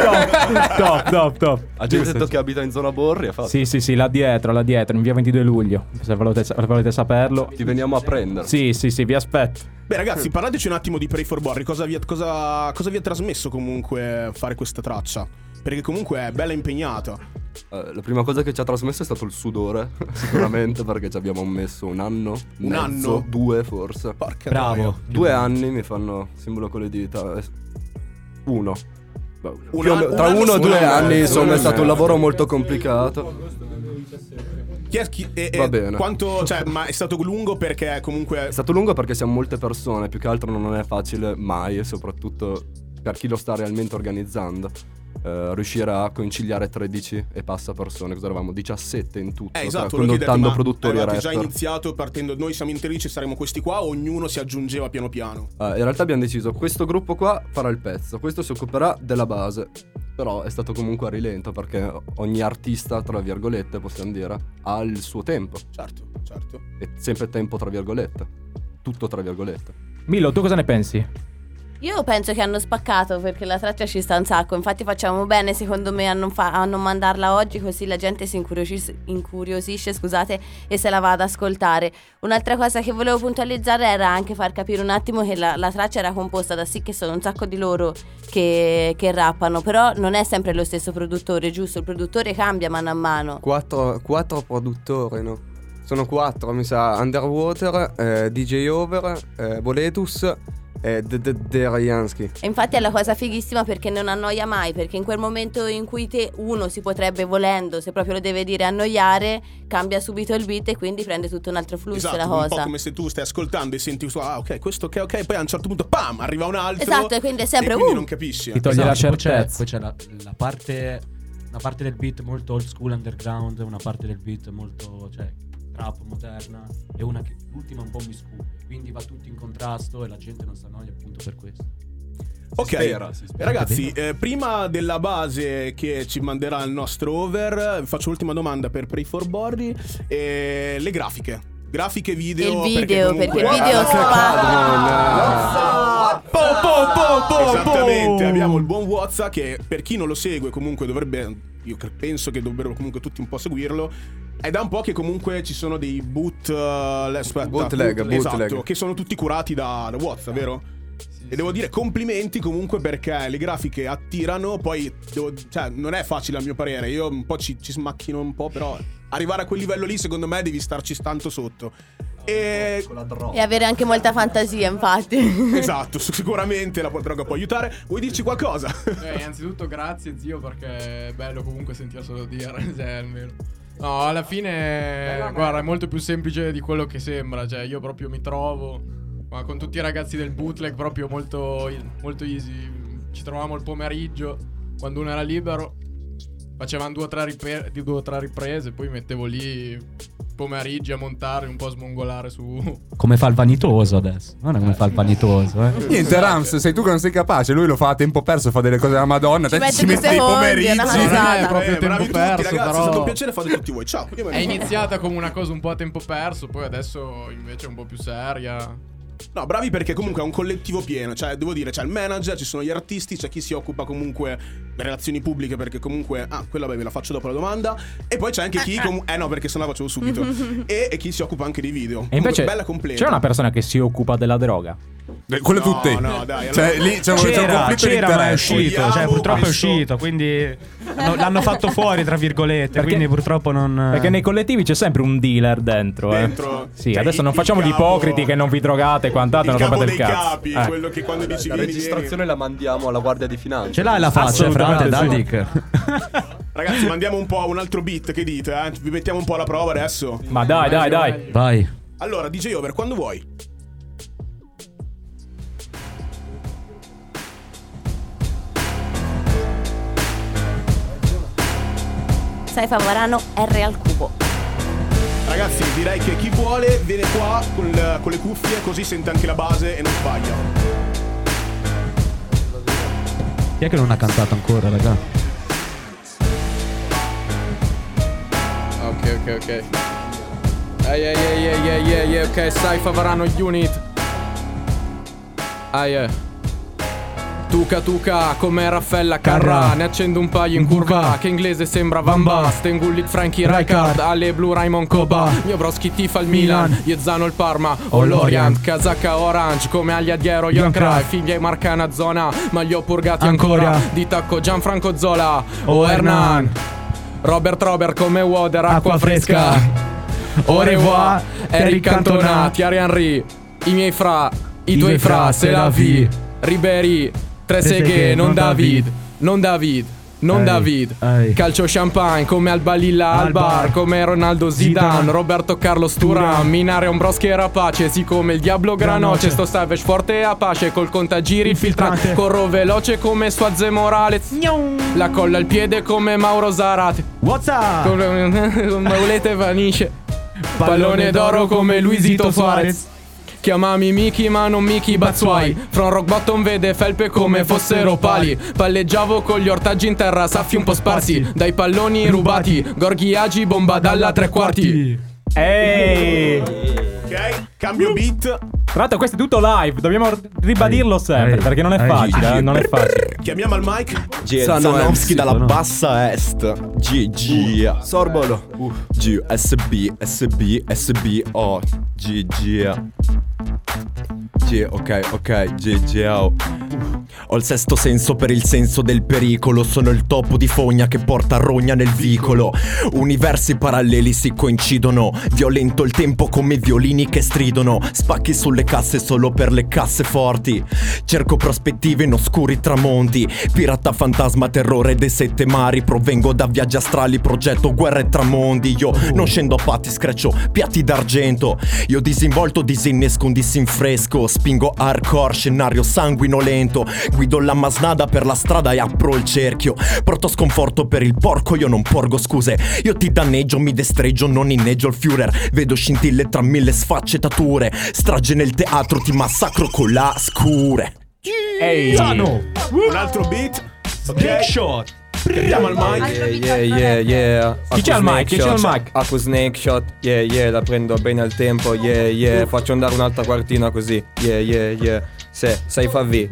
Top. Ha già detto che abita in zona Borri, ha fatto. Sì, là dietro, in via 22 luglio, se volete saperlo. Ti veniamo a prendere. Sì, vi aspetto. Beh ragazzi, parlateci un attimo di Pray for Borri. Cosa vi ha trasmesso comunque fare questa traccia? Perché comunque è bella impegnata. La prima cosa che ci ha trasmesso è stato il sudore. Sicuramente, perché ci abbiamo messo un anno. Un anno? 2 forse. Porca Bravo. noia. 2 anni mi fanno simbolo con le dita. 1. Tra anno 1 e 2 anni, insomma, è e stato un mezzo. lavoro molto complicato. Va bene. Quanto, cioè, ma è stato lungo perché comunque È stato lungo perché siamo molte persone, più che altro non è facile mai, e soprattutto per chi lo sta realmente organizzando, riuscire a conciliare 13 e passa persone. Cosa eravamo? 17 in tutto, esatto, condottando produttori e avevate già rapper. iniziato partendo, noi siamo in 13, saremo questi qua, ognuno si aggiungeva piano piano. In realtà abbiamo deciso, questo gruppo qua farà il pezzo, questo si occuperà della base. Però è stato comunque a rilento, perché ogni artista, tra virgolette, possiamo dire, ha il suo tempo. Certo. E sempre tempo tra virgolette. Tutto tra virgolette. Milo, tu cosa ne pensi? Io penso che hanno spaccato, perché la traccia ci sta un sacco. Infatti facciamo bene secondo me a non mandarla oggi, così la gente si incuriosisce, scusate, e se la va ad ascoltare. Un'altra cosa che volevo puntualizzare era anche far capire un attimo che la traccia era composta da sì che sono un sacco di loro che rappano, però non è sempre lo stesso produttore, giusto? Il produttore cambia mano a mano. 4 produttori, no? Sono 4, mi sa. Underwater, DJ Over, Boletus e Derajansky. E infatti è la cosa fighissima, perché non annoia mai, perché in quel momento in cui uno si potrebbe, volendo, se proprio lo deve dire, annoiare, cambia subito il beat e quindi prende tutto un altro flusso, Esatto, la un cosa. po' come se tu stai ascoltando e senti ok, questo ok, poi a un certo punto pam, arriva un altro. Esatto, e quindi è sempre e quindi non capisci. Ti toglie la Esatto, certezza. Poi c'è la parte, una parte del beat molto old school underground, una parte del beat molto, cioè, trap moderna, e una che l'ultima un po' miscuglio, quindi va tutto in contrasto e la gente non si annoia appunto per questo. Ok, ragazzi, prima della base che ci manderà il nostro over, faccio l'ultima domanda per Pray for Borri. Le grafiche video. Il video, perché il video Esattamente, abbiamo il buon WhatsApp che, per chi non lo segue, comunque dovrebbe, io penso che dovrebbero comunque tutti un po' seguirlo. È da un po' che comunque ci sono dei bootleg, esatto, che sono tutti curati da WhatsApp, vero? E devo dire complimenti comunque, perché le grafiche attirano. Poi cioè, non è facile a mio parere. Io un po' ci smacchino un po', però arrivare a quel livello lì secondo me devi starci tanto sotto. E avere anche molta fantasia, infatti. Esatto, sicuramente la droga può aiutare. Vuoi dirci qualcosa? Innanzitutto grazie zio, perché è bello comunque sentirselo dire, almeno. No, alla fine guarda, è molto più semplice di quello che sembra. Cioè io proprio mi trovo, ma con tutti i ragazzi del bootleg, proprio molto, molto easy. Ci trovavamo il pomeriggio quando uno era libero, facevano 2 o 3 riprese, poi mettevo lì pomeriggi a montare, un po' smongolare su. Come fa il vanitoso adesso. Non è come fa il vanitoso, Niente, Rams, sei tu che non sei capace. Lui lo fa a tempo perso, fa delle cose della Madonna. Te ci metti dei pomeriggi. Non è proprio tempo bravi tutti, perso, ragazzi, però. è stato un piacere, fate tutti voi. Ciao. È iniziata come una cosa un po' a tempo perso, poi adesso invece è un po' più seria. No, bravi perché comunque è un collettivo pieno. Cioè, devo dire, c'è il manager, ci sono gli artisti, c'è chi si occupa comunque delle relazioni pubbliche, perché comunque quella ve la faccio dopo la domanda. E poi c'è anche chi no, perché sennò la facevo subito. e chi si occupa anche dei video. E invece bella completa. c'è una persona che si occupa della droga. Quello tutte. No, dai, cioè, allora- lì c'è un conflitto di ma è interessi. uscito, cioè purtroppo è uscito, quindi l'hanno fatto fuori tra virgolette, Perché- quindi purtroppo non. Perché nei collettivi c'è sempre un dealer dentro. Sì, cioè, adesso non il facciamo gli capo- ipocriti che non vi drogate e quantate, il non rompete capo il dei cazzo. capi, quello che quando dici La vieni, registrazione la mandiamo alla Guardia di Finanza. Ce l'hai la faccia, frate, Assolutamente, Dandic. Ragazzi, mandiamo un po' un altro beat, che dite? Vi mettiamo un po' alla prova adesso. Ma dai. Vai. Allora, DJ Over, quando vuoi? Saifa Varano, R al cubo. Ragazzi, direi che chi vuole viene qua con le cuffie, così sente anche la base e non sbaglia. Chi è che non ha cantato ancora, raga? Ok. Yeah, ok, Saifa Varano Unit. Tuca, come Raffaella Carrà. Ne accendo un paio in curva, che inglese sembra Van Basten. Gullit Frankie Rijkaard, Ale Blue Raymond Koba. Mio broski tifa il Milan, Iezzano il Parma o l'Orient. Casacca orange, come agli Adiero Young Cry. Figlia e marcana zona, ma li ho purgati ancora. Di tacco Gianfranco Zola o Hernan. Robert come Water, acqua fresca. Au revoir, Eric Cantona, Thierry Henry. I miei fra, i tuoi fra, c'est la vie. Ribéry, Trezeguet, non David. Calcio champagne come Alba Lilla al bar, come Ronaldo Zidane, Roberto Carlos Turan, Minare Ombroschi e Rapace, sì come il Diablo Granoce, sto Savage forte e apace, col contagiri il filtrante, corro veloce come Suazze Morales, la colla al piede come Mauro Zarate, What's up? con Maulete Vanice, pallone d'oro come Luisito Suarez. Chiamami Miki ma non Miki Bazzuai. From rock bottom vede felpe come fossero pali. Palleggiavo con gli ortaggi in terra, saffi un po' sparsi dai palloni rubati. Gorghi Agi, bomba dalla 3/4. Ehi! Ok, cambio beat. Tra l'altro questo è tutto live, dobbiamo ribadirlo sempre, perché non è facile, non è facile. Chiamiamo al mic. Zanovski dalla bassa est. GG. Sorbolo. G SB O GG. Ok, GG. Ho il sesto senso per il senso del pericolo. Sono il topo di fogna che porta rogna nel vicolo. Universi paralleli si coincidono. Violento il tempo come violini che stridono. Spacchi sulle casse solo per le casse forti. Cerco prospettive in oscuri tramonti. Pirata fantasma, terrore dei 7 mari. Provengo da viaggi astrali, progetto guerra e tramondi. Io non scendo a patti, screccio piatti d'argento. Io disinvolto, disinnesco un disinfresco. Spingo hardcore, scenario sanguinolento. Guido la masnada per la strada e apro il cerchio. Porto sconforto per il porco, io non porgo scuse. Io ti danneggio, mi destreggio, non inneggio il Führer. Vedo scintille tra 1000 sfaccettature. Strage nel teatro, ti massacro con la scure. Ehi, Un altro beat. Ok, shot. chiamiamo al mic. Yeah. Chi c'è al mic? Acqua snake shot. Yeah, la prendo bene al tempo. Yeah. Faccio andare un'altra quartina così. Yeah. Sai fa V.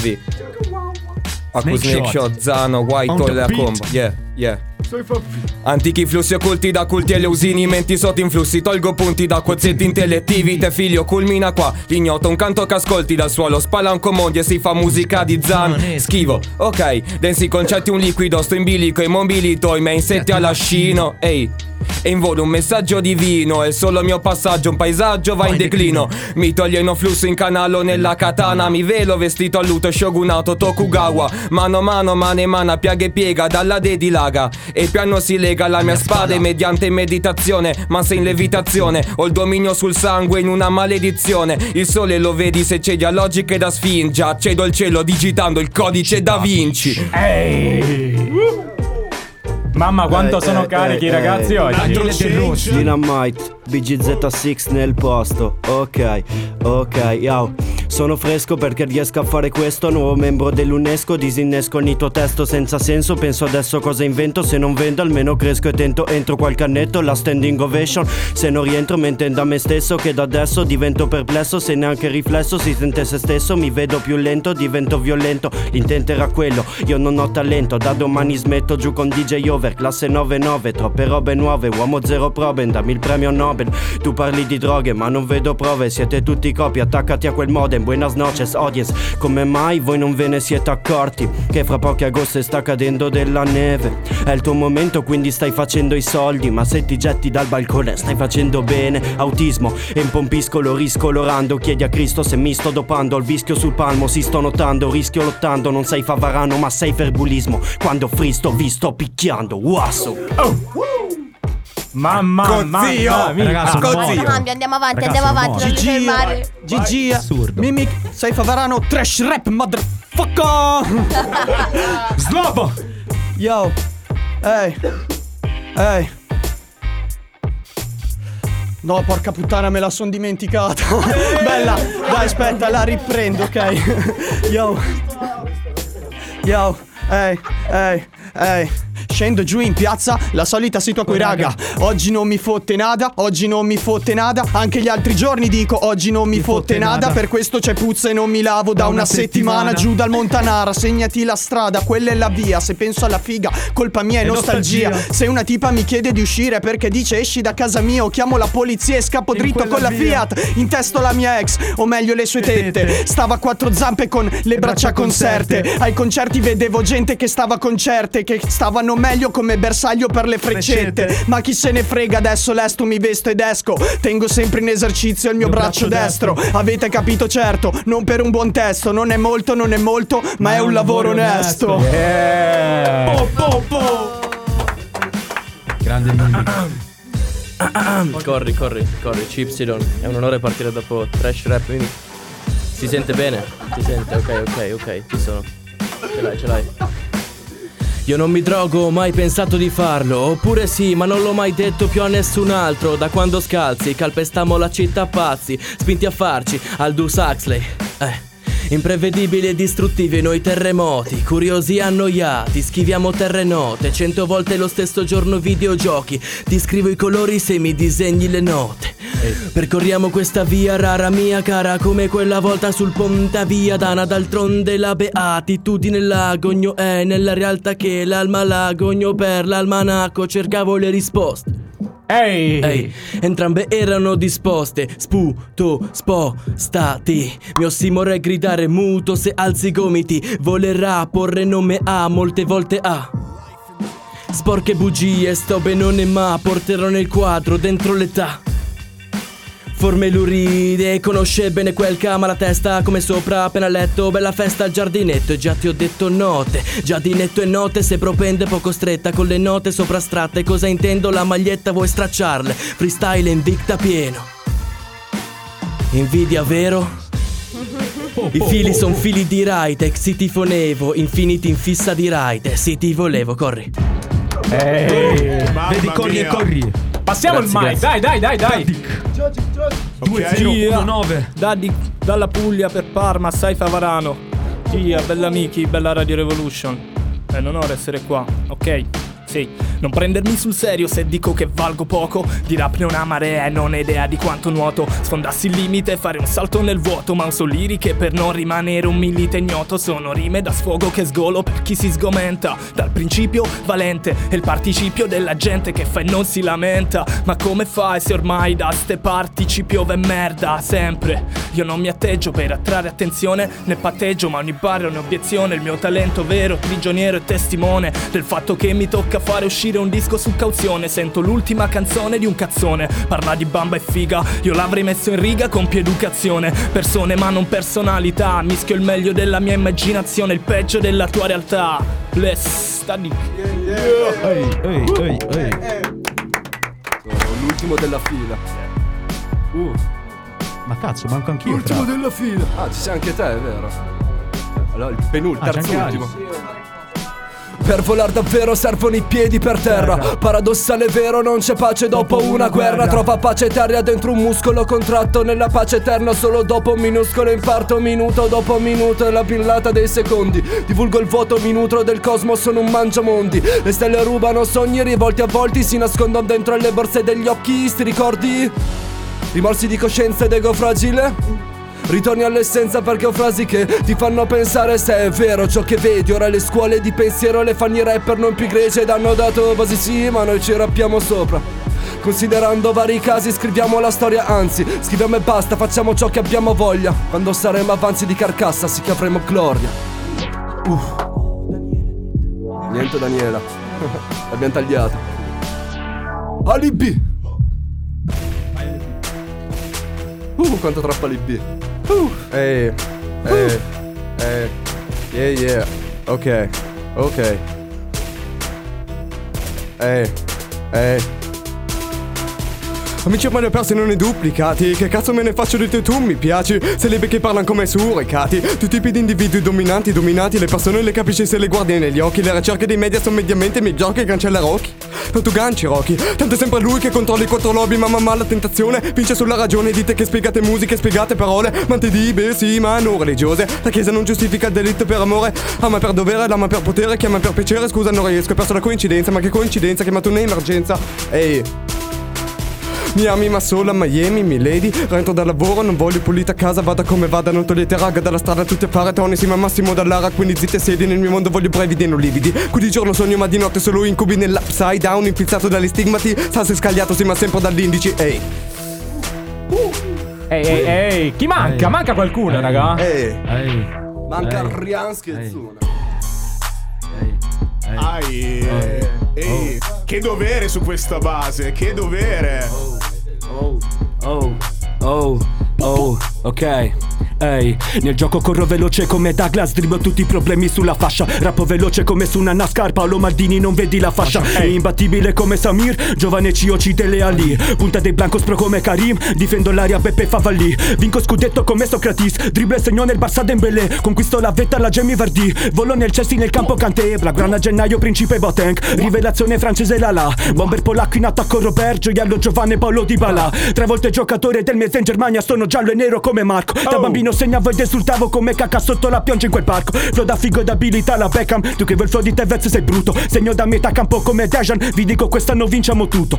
Acqua snake shot. Zano, white, tolle la combo. Yeah. Antichi flussi occulti da culti e leusini. Menti sotto influssi, tolgo punti da quozienti intellettivi. Te figlio culmina qua, ignoto un canto che ascolti dal suolo. Spalanco mondi e si fa musica di Zan. Schivo, ok, densi concetti un liquido. Sto in bilico e mobilito i miei insetti alla scino. Ehi, e in volo un messaggio divino. È solo mio passaggio, un paesaggio va in declino. Mi togliono flusso in canalo nella katana. Mi velo vestito a luto shogunato Tokugawa. Mano mane mana piaga e piega dalla dedilaga. E piano si lega la mia spada mediante meditazione. Ma sei in levitazione, ho il dominio sul sangue in una maledizione. Il sole lo vedi se c'è dialogiche da sfinge. Accedo il cielo digitando il codice da Vinci. Ehi! Mamma quanto sono carichi i ragazzi oggi. Dynamite, BGZ6 nel posto. Ok, yo. Sono fresco perché riesco a fare questo. Nuovo membro dell'UNESCO, disinnesco ogni tuo testo senza senso. Penso adesso cosa invento. Se non vendo almeno cresco e tento. Entro qualche annetto, la standing ovation. Se non rientro mentendo a me stesso, che da adesso divento perplesso. Se neanche il riflesso si sente se stesso. Mi vedo più lento, divento violento. L'intento era quello, io non ho talento. Da domani smetto, giù con DJ Over, classe 9-9. Troppe robe nuove, uomo zero prove. Dammi il premio Nobel. Tu parli di droghe ma non vedo prove. Siete tutti copi, attaccati a quel modem. Buenas noches audience. Come mai voi non ve ne siete accorti che fra pochi agosti sta cadendo della neve? È il tuo momento quindi stai facendo i soldi. Ma se ti getti dal balcone stai facendo bene. Autismo e impompisco lo riscolorando. Chiedi a Cristo se mi sto dopando. Il vischio sul palmo si sto notando. Rischio lottando, non sei favarano ma sei ferbulismo. Quando fristo vi sto picchiando. Wasso. Mamma mia, ragazzi, Andiamo avanti, non mi fermare. Gigi, Mimic, sei favarano trash rap, motherfucker. Slobo. Yo, ehi. No, porca puttana, me la son dimenticata. Bella, dai, aspetta, la riprendo, ok. Yo, ehi. Scendo giù in piazza, la solita situa coi raga. Oggi non mi fotte nada, anche gli altri giorni dico oggi non mi fotte nada. Per questo c'è puzza e non mi lavo da una settimana. Giù dal Montanara, segnati la strada, quella è la via. Se penso alla figa, colpa mia è nostalgia. Se una tipa mi chiede di uscire perché dice esci da casa mia, o chiamo la polizia e scappo dritto con la Fiat. Intesto la mia ex, o meglio le sue tette. Stava a quattro zampe con le braccia conserte. Ai concerti vedevo gente che stava con certe, che stavano meglio come bersaglio per le freccette. Ma chi se ne frega, adesso lesto mi vesto ed esco. Tengo sempre in esercizio il mio braccio destro. Avete capito certo, non per un buon testo. Non è molto, ma è un lavoro onesto. Grande Mimic. Corri, Cipsidon. È un onore partire dopo Trash Rap. Si sente bene? Si sente, ok, ci sono. Ce l'hai. Io non mi drogo, ho mai pensato di farlo. Oppure sì, ma non l'ho mai detto più a nessun altro. Da quando scalzi, calpestiamo la città pazzi, spinti a farci Aldous Huxley. Imprevedibili e distruttivi noi terremoti, curiosi e annoiati, schiviamo terre note, 100 volte lo stesso giorno videogiochi, ti scrivo i colori se mi disegni le note. Percorriamo questa via rara mia cara, come quella volta sul ponte via Dana. D'altronde la beatitudine l'agogno è nella realtà che l'alma l'agogno. Per l'almanacco cercavo le risposte. Ehi, entrambe erano disposte. Sputo, spostati. Mio ossimoro è gridare muto se alzi i gomiti. Volerà porre nome a molte volte a sporche bugie, sto benone ma porterò nel quadro dentro l'età. Forme luride, conosce bene quel che ama la testa come sopra, appena letto, bella festa al giardinetto. E già ti ho detto note, giardinetto e note, se propende poco stretta con le note soprastratte. Cosa intendo? La maglietta vuoi stracciarle, freestyle invicta pieno. Invidia vero? I fili son fili di Rite, si ti fonevo, infiniti in fissa di Rite, si ti volevo, corri. Vedi, corri. Passiamo il mic, dai. 2-0-1-9. Daddy dalla Puglia per Parma, assai favarano. Tia, bella amici, bella Radio Revolution. È un onore essere qua, ok? Sì, non prendermi sul serio se dico che valgo poco. Di rap ne ho una marea e non ho idea di quanto nuoto. Sfondassi il limite e fare un salto nel vuoto. Ma uso liriche per non rimanere un milite ignoto. Sono rime da sfogo che sgolo per chi si sgomenta. Dal principio valente è il participio della gente che fa e non si lamenta. Ma come fai se ormai da ste parti ci piove merda sempre? Io non mi atteggio per attrarre attenzione, né patteggio, ma ogni barra è un'obiezione. Il mio talento vero, prigioniero e testimone del fatto che mi tocca fare uscire un disco su cauzione. Sento l'ultima canzone di un cazzone, parla di bamba e figa, io l'avrei messo in riga con più educazione. Persone ma non personalità, mischio il meglio della mia immaginazione, il peggio della tua realtà. Bless, Daddy. L'ultimo della fila. Ma cazzo, manco anch'io. L'ultimo della fila. Ah, ci sei anche te, è vero. Allora, il terzultimo. Per volar davvero servono i piedi per terra. Paradossale vero, non c'è pace dopo una guerra. Trova pace eterna dentro un muscolo contratto. Nella pace eterna solo dopo un minuscolo infarto. Minuto dopo minuto è la pillata dei secondi. Divulgo il vuoto, mi nutro del cosmo, sono un mangiamondi. Le stelle rubano sogni rivolti a volti, si nascondono dentro le borse degli occhi. Sti ricordi? Rimorsi di coscienza ed ego fragile? Ritorni all'essenza perché ho frasi che ti fanno pensare se è vero ciò che vedi. Ora le scuole di pensiero le fanno i rapper non più greci ed hanno dato basi sì, ma noi ci rappiamo sopra. Considerando vari casi scriviamo la storia, anzi scriviamo e basta, facciamo ciò che abbiamo voglia. Quando saremo avanzi di carcassa sì che avremo gloria. Niente Daniela. L'abbiamo tagliata. Alibi. Quanto troppo alibi. Yeah. Ok. Amici ormai li ho persi, non ne duplicati. Che cazzo me ne faccio di te, tu mi piaci. Sei libri che parlano come suricati. Tu tipi di individui dominanti. Le persone le capisci se le guardi negli occhi. Le ricerche dei media sono mediamente mi giochi, cancella Rocky. Tanto ganci Rocky, tanto è sempre lui che controlla i quattro lobby. Ma la tentazione vince sulla ragione. Dite che spiegate musiche, spiegate parole. Mante di sì, ma non religiose. La chiesa non giustifica il delitto per amore. Ama per dovere, l'ama per potere, chiama per piacere. Scusa non riesco, ho perso la coincidenza. Ma che coincidenza, chiamato un'emergenza. Ehi, mi ami ma solo a Miami, milady. Rentro dal lavoro, non voglio pulita a casa. Vada come vada, non togliete raga dalla strada. Tutte a fare Tony, sì ma Massimo Dallara. Quindi zitte sedi, nel mio mondo voglio brevidi e non lividi. Qui di giorno sogno ma di notte solo incubi nell'upside down. Infilzato dagli stigmati, salse scagliato sì ma sempre dall'indici. Ehi. Ehi, chi manca? Manca qualcuno, raga? Manca Rian Scherzuna. Che dovere su questa base, che dovere. Ok. Ehi, nel gioco corro veloce come Douglas, dribblo tutti i problemi sulla fascia. Rappo veloce come su una NASCAR, Paolo Maldini non vedi la fascia. È imbattibile come Samir, giovane COC delle Ali. Punta dei Blancos pro come Karim, difendo l'aria Beppe Favalli. Vinco scudetto come Socrates, dribblo e segno nel Barça Dembélé. Conquisto la vetta alla Jamie Vardy, volo nel Chelsea nel campo Kanté. Blaugrana a gennaio, principe Boateng, rivelazione francese Lala. Bomber polacco in attacco Robert, gioiello Giovanni Paolo Dybala. 3 volte giocatore del mese in Germania, sono giallo e nero come Marco. Da bambino segnavo ed esultavo come caca sotto la pioggia in quel parco. Flow da figo ed abilità la Beckham, tu che vuoi il flow di Tevez sei brutto. Segno da metà campo come Dejan, vi dico quest'anno vinciamo tutto.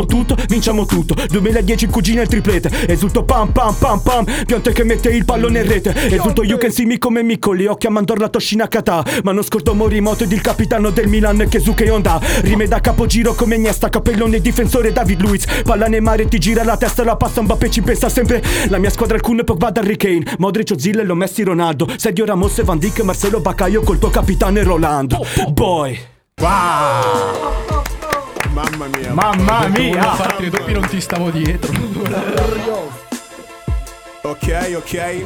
2010 in cugina il triplete, esulto pam pam pam pam, Pionte che mette il pallone in rete. Esulto you can see me come Miccoli, occhi a Mandorla Toshina Kata. Ma non scordo Morimoto ed il capitano del Milan Keisuke Honda. Rime da capogiro come Iniesta, capellone difensore David Luiz. Palla nei mare ti gira la testa, la passa Mbappé ci pensa sempre. La mia squadra è il Kun, Pogba da Harry Kane, Modric, Ozil e lo Messi Ronaldo. Sergio Ramos e Van Dijk, Marcelo Baccaio col tuo capitano Rolando. Boy. Wow. Mamma mia. Infatti i doppi non ti stavo dietro. Ok.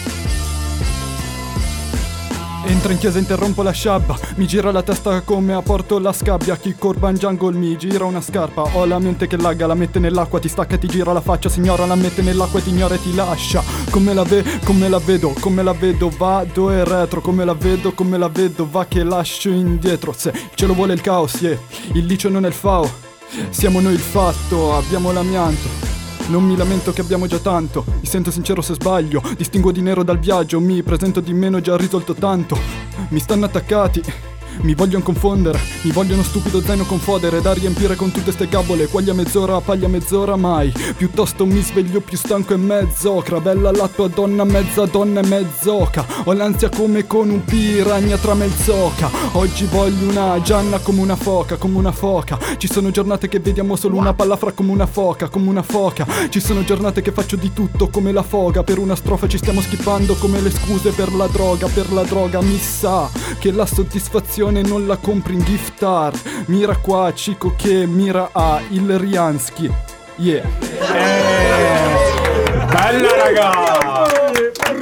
Entra in chiesa, interrompo la sciabba. Mi gira la testa come a Porto la scabbia. Chi Corban Jungle mi gira una scarpa. Ho la mente che lagga, la mette nell'acqua, ti stacca e ti gira la faccia. Signora la mette nell'acqua e ti ignora e ti lascia. Come la vedo, vado e retro. Come la vedo, va che lascio indietro. Se il cielo vuole il caos, yeah. Il licio non è il fao. Siamo noi il fatto, abbiamo l'amianto. Non mi lamento che abbiamo già tanto. Mi sento sincero se sbaglio. Distingo di nero dal viaggio. Mi presento di meno, già risolto tanto. Mi stanno attaccati. Mi vogliono confondere, mi vogliono stupido zaino con fodere da riempire con tutte ste gabole. Quaglia mezz'ora, paglia mezz'ora mai. Piuttosto mi sveglio più stanco e mezzocra. Bella la tua donna e mezzoca. Ho l'ansia come con un piragna tra melzoca. Oggi voglio una Gianna come una foca. Ci sono giornate che vediamo solo una pallafra come una foca. Ci sono giornate che faccio di tutto come la foga. Per una strofa ci stiamo skippando come le scuse per la droga. Mi sa che la soddisfazione non la compri in giftar. Mira qua, Cico che mira a il Riansky. Yeah. Bella raga.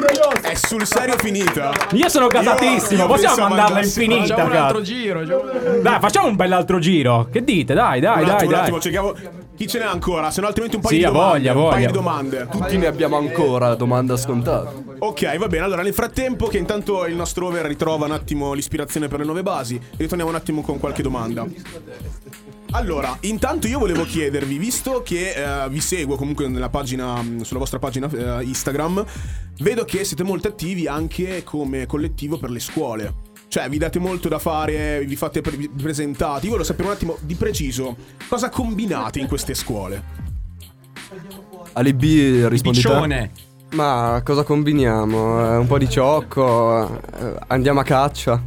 È sul serio finita? Io sono gasatissimo, possiamo pensavo mandarla andasse- infinita. Facciamo un cazzo. altro giro. Dai, facciamo un bell'altro giro. Che dite? Dai. Un attimo, cerchiamo. Chi ce n'è ancora? Se no altrimenti un paio Sì, di a domande. voglia. Un paio di domande. Tutti ne abbiamo ancora, domanda scontata. Ok, va bene. Allora, nel frattempo che intanto il nostro over ritrova un attimo l'ispirazione per le 9 basi, ritorniamo un attimo con qualche domanda. Allora, intanto io volevo chiedervi, visto che vi seguo comunque nella pagina, sulla vostra pagina Instagram, vedo che siete molto attivi anche come collettivo per le scuole. Cioè, vi date molto da fare, vi fate presentati. Io volevo sapere un attimo di preciso cosa combinate in queste scuole. Ali B rispondi te? Piccione. Ma cosa combiniamo? Un po' di ciocco, andiamo a caccia.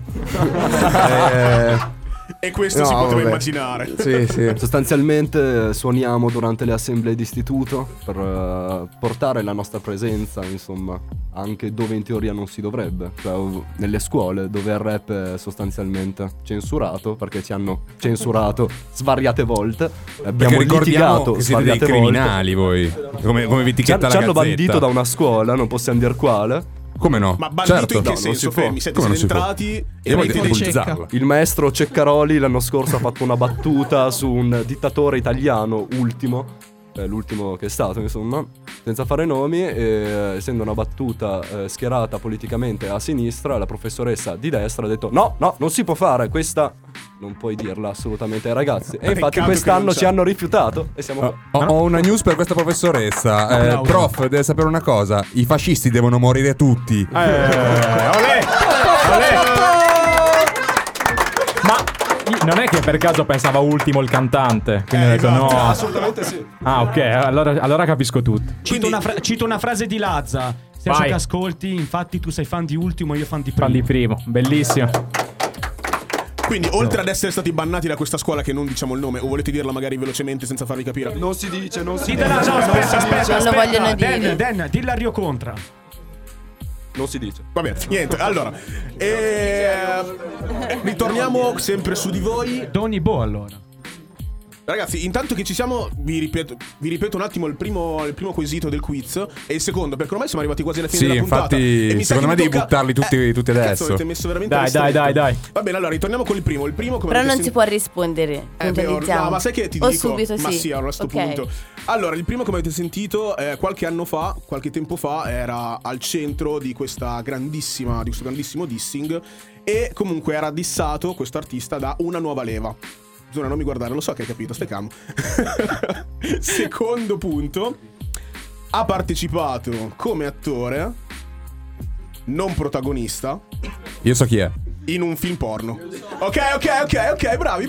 E questo No, si poteva vabbè. immaginare. Sì. Sostanzialmente suoniamo durante le assemblee d'istituto per portare la nostra presenza, insomma, anche dove in teoria non si dovrebbe, cioè nelle scuole dove il rap è sostanzialmente censurato, perché ci hanno censurato svariate volte. Abbiamo Perché ricordiamo litigato che siete dei svariate volte. criminali voi. Come vi etichetta la Ci hanno Gazzetta. bandito da una scuola, non possiamo dire quale. Come no? Ma bandito Certo. in che No, non senso, si può. Fermi? Siete Come non si può? entrati e Io avete voglio deciso. pubblicizzarla. Il maestro Ceccaroli l'anno scorso ha fatto una battuta su un dittatore italiano ultimo, l'ultimo che è stato insomma, senza fare nomi, e essendo una battuta schierata politicamente a sinistra, la professoressa di destra ha detto no, non si può fare, questa non puoi dirla assolutamente ai ragazzi. E infatti Peccato che quest'anno non ci c'è. hanno rifiutato e siamo qua. Ho una news per questa professoressa. Prof, deve sapere una cosa: i fascisti devono morire tutti. Olè. Ma non è che per caso pensava ultimo il cantante? Quindi ho detto no. Assolutamente sì. Ah, ok, allora capisco tutto. Cito una frase di Lazza. Stai Vai. che ascolti, infatti tu sei fan di ultimo, io fan di Fan primo. di primo, bellissimo. Quindi, oltre ad essere stati bannati da questa scuola, che non diciamo il nome, o volete dirla magari velocemente senza farvi capire? Non si dice, non si Sì, dice. no, aspetta, Non lo vogliono dire. Dan, dilla a Rio Contra. Non si dice. Va bene, niente, allora. Ritorniamo sempre su di voi. Donny Bo allora. Ragazzi, intanto che ci siamo, vi ripeto un attimo il primo quesito del quiz e il secondo, perché ormai siamo arrivati quasi alla fine Sì, della puntata. infatti, E mi sa secondo che me mi devi buttarli tutti Cazzo, adesso. avete messo veramente Dai. ristretto. Va bene, allora ritorniamo con il primo. Il primo, come Però avete non si può rispondere. Puntualizziamo. no, ma sai che ti o dico? subito Ma sì. sì, allora a sto Ok. punto. Allora, il primo, come avete sentito, qualche tempo fa, era al centro di questo grandissimo dissing. E comunque era dissato questo artista da una nuova leva. Zona, non mi guardare, lo so che hai capito, stai calmo. Secondo punto, ha partecipato come attore, non protagonista, Io so chi è. in un film porno. Ok, bravi.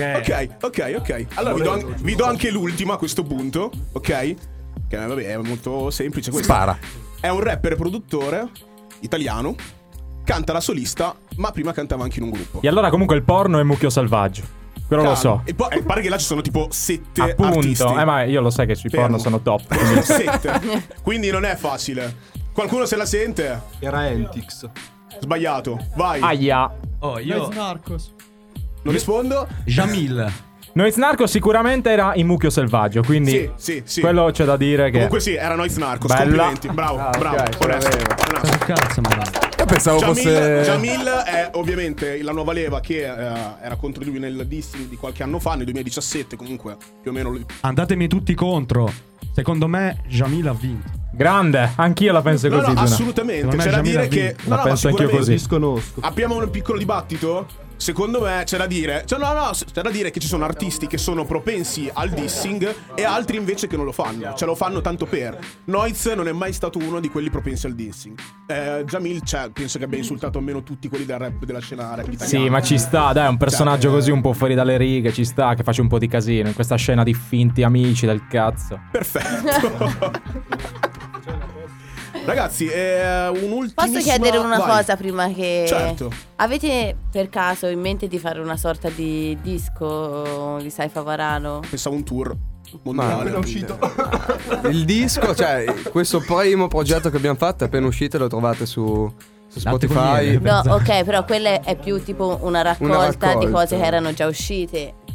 Ok. Allora vi do anche l'ultima a questo punto, ok? Che vabbè, è molto semplice questo. Spara. È un rapper e produttore italiano, canta la solista, ma prima cantava anche in un gruppo. E allora comunque il porno è mucchio selvaggio. Quello lo so. E poi pare che là ci sono tipo 7 Appunto. artisti. Ma io lo sai che sui porno sono top. quindi- 7. Quindi non è facile. Qualcuno se la sente? Era Entix. Sbagliato. Vai. Aia. Oh, io Narcos. Non rispondo? Jamil. Noiz Narco sicuramente era in mucchio selvaggio, quindi Sì. quello c'è da dire che Comunque sì, era Noiz Narcos. Bella. Complimenti. Bravo. ok, Onesto. Che cazzo, ma Io pensavo fosse. Jamil è ovviamente la nuova leva che era contro di lui nel dissing di qualche anno fa, nel 2017 comunque, più o meno. Andatemi tutti contro. Secondo me Jamil ha vinto. grande, anch'io la penso No, così. no, Zuna. assolutamente. C'è da dire che La penso anch'io così. Sconosco. Apriamo un piccolo dibattito? Secondo me c'è da dire. C'è da dire che ci sono artisti che sono propensi al dissing e altri invece che non lo fanno. Ce lo fanno tanto per. Noiz non è mai stato uno di quelli propensi al dissing. Jamil, penso che abbia insultato almeno tutti quelli del rap, della scena rap italiana. Sì, ma ci sta, dai, è un personaggio così un po' fuori dalle righe, ci sta che faccia un po' di casino in questa scena di finti amici del cazzo. Perfetto. Ragazzi, un ultimo. Posso chiedere una cosa prima che... Certo. Avete per caso in mente di fare una sorta di disco di Saifa Varano? Pensavo un tour Ma mondiale. appena uscito. Il disco, cioè questo primo progetto che abbiamo fatto è appena uscito, lo trovate su Spotify. No, ok, però quella è più tipo una raccolta di cose che erano già uscite.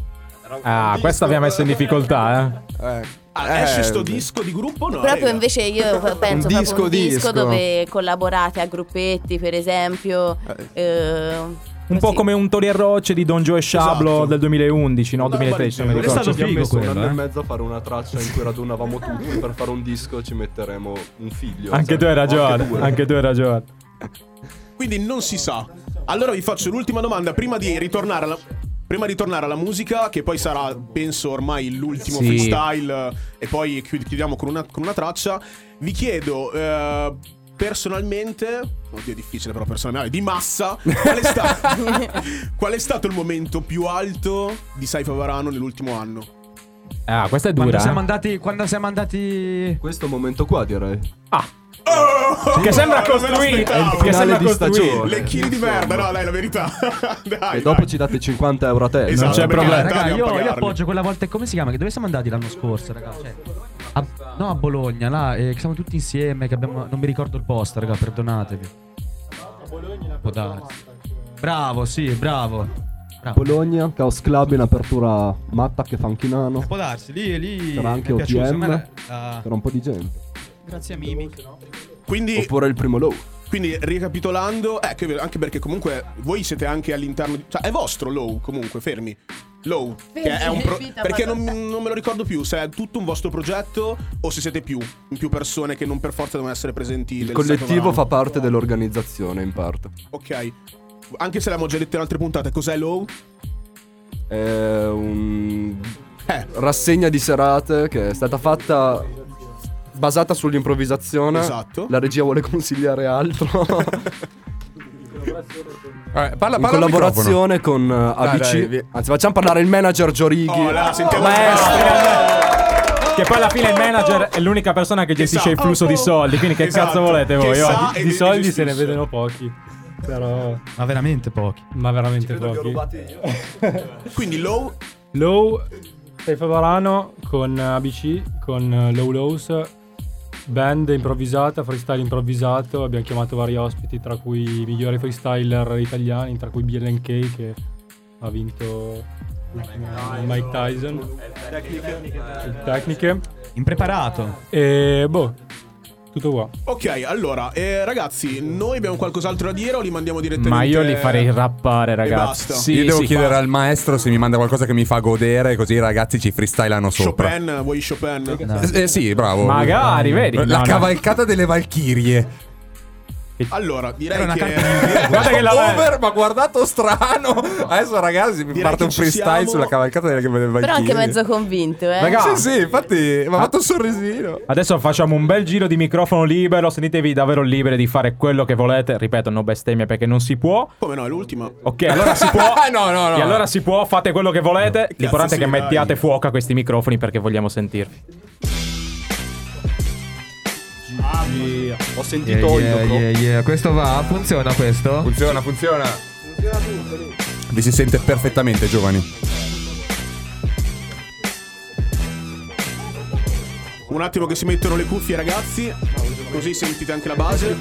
Ah, questa vi ha messo in difficoltà, esce sto disco di gruppo? No, Proprio raga. invece io penso Un proprio un disco disco. dove collaborate a gruppetti, per esempio. Un po' come un Tori e Rocce di Don Joe e Sciablo Esatto. del 2011, no? 2013, non mi ricordo. Ci abbiamo messo un anno e mezzo a fare una traccia in cui radunavamo tutti. Per fare un disco ci metteremo un figlio. Anche tu hai ragione, anche tu hai ragione. Quindi non si sa. Allora vi faccio l'ultima domanda prima di ritornare alla musica, che poi sarà, penso, ormai l'ultimo Sì. freestyle, e poi chiudiamo con una traccia. Vi chiedo personalmente, oddio è difficile però personalmente, di massa, qual è stato il momento più alto di Saifa Varano nell'ultimo anno? Ah, questa è dura. Quando siamo andati. Questo momento qua, direi. Che sembra costruito. Che sembra di stagione. Le chili di merda, no dai, la verità. Dai, E dopo ci date 50 euro a te. Esatto, non c'è perché problema. in realtà Raga, dobbiamo io pagarli. appoggio quella volta. Come si chiama? Che dove siamo andati l'anno scorso, raga? Cioè, a Bologna, là, che siamo tutti insieme. Che abbiamo. Non mi ricordo il post, raga, perdonatevi. Può darsi. Bravo, sì, bravo. Bologna, Chaos Club in apertura matta che fanchinano. Può darsi, lì. C'era anche mi è piaciuto, OTM. a me la- C'era un po' di gente. Grazie a Mimic. Quindi, Oppure il primo low. Quindi ricapitolando, anche perché comunque voi siete anche all'interno cioè è vostro Low comunque, fermi. Low, che è un perché non me lo ricordo più se è tutto un vostro progetto o se siete più persone che non per forza devono essere presenti. Il collettivo fa parte dell'organizzazione in parte. Ok. Anche se l'abbiamo già detto in altre puntate, cos'è Low? È rassegna di serate che è stata fatta basata sull'improvvisazione. Esatto. La regia vuole consigliare altro. Parla in collaborazione con ABC. dai. Anzi, facciamo parlare il manager Giorighi. Oh, là, sentiamo Che poi alla fine il manager è l'unica persona che gestisce il flusso di soldi. Quindi che Esatto. cazzo volete voi? Che Oh, sa di e soldi gestisce. se ne vedono pochi. Però. Ma veramente pochi. Ma veramente pochi. Quindi Low. Low, Saifa Varano con ABC, con Low Lows, band improvvisata, freestyle improvvisato. Abbiamo chiamato vari ospiti, tra cui i migliori freestyler italiani, tra cui BLNK che ha vinto Mike Tyson. Il Tecniche. Impreparato. E tutto qua. Ok, allora, ragazzi, noi abbiamo qualcos'altro da dire o li mandiamo direttamente? Ma io li farei rappare, ragazzi. basta? Sì, Io devo sì, chiedere al maestro se mi manda qualcosa che mi fa godere, così i ragazzi ci freestylano sopra. Chopin, vuoi Chopin? Sì, bravo. Magari, vedi. La No, no. cavalcata delle Valchirie. Allora, direi Era una che Guarda che over, ma guardato strano. Adesso ragazzi mi Direi parte che un ci freestyle siamo. sulla cavalcata delle Valchirie. Però anche mezzo convinto, eh. Raga. Sì, infatti mi ha fatto un sorrisino. Adesso facciamo un bel giro di microfono libero. Sentitevi davvero liberi di fare quello che volete. Ripeto, no bestemmie perché non si può. Come no, è l'ultima. Ok, allora si può. No. E allora si può, fate quello che volete. L'importante è che sì, dai. mettiate fuoco a questi microfoni perché vogliamo sentirvi. Ho sentito il Questo va? Funziona questo? Funziona. Vi si sente perfettamente, giovani. Un attimo che si mettono le cuffie, ragazzi. Così sentite anche la base.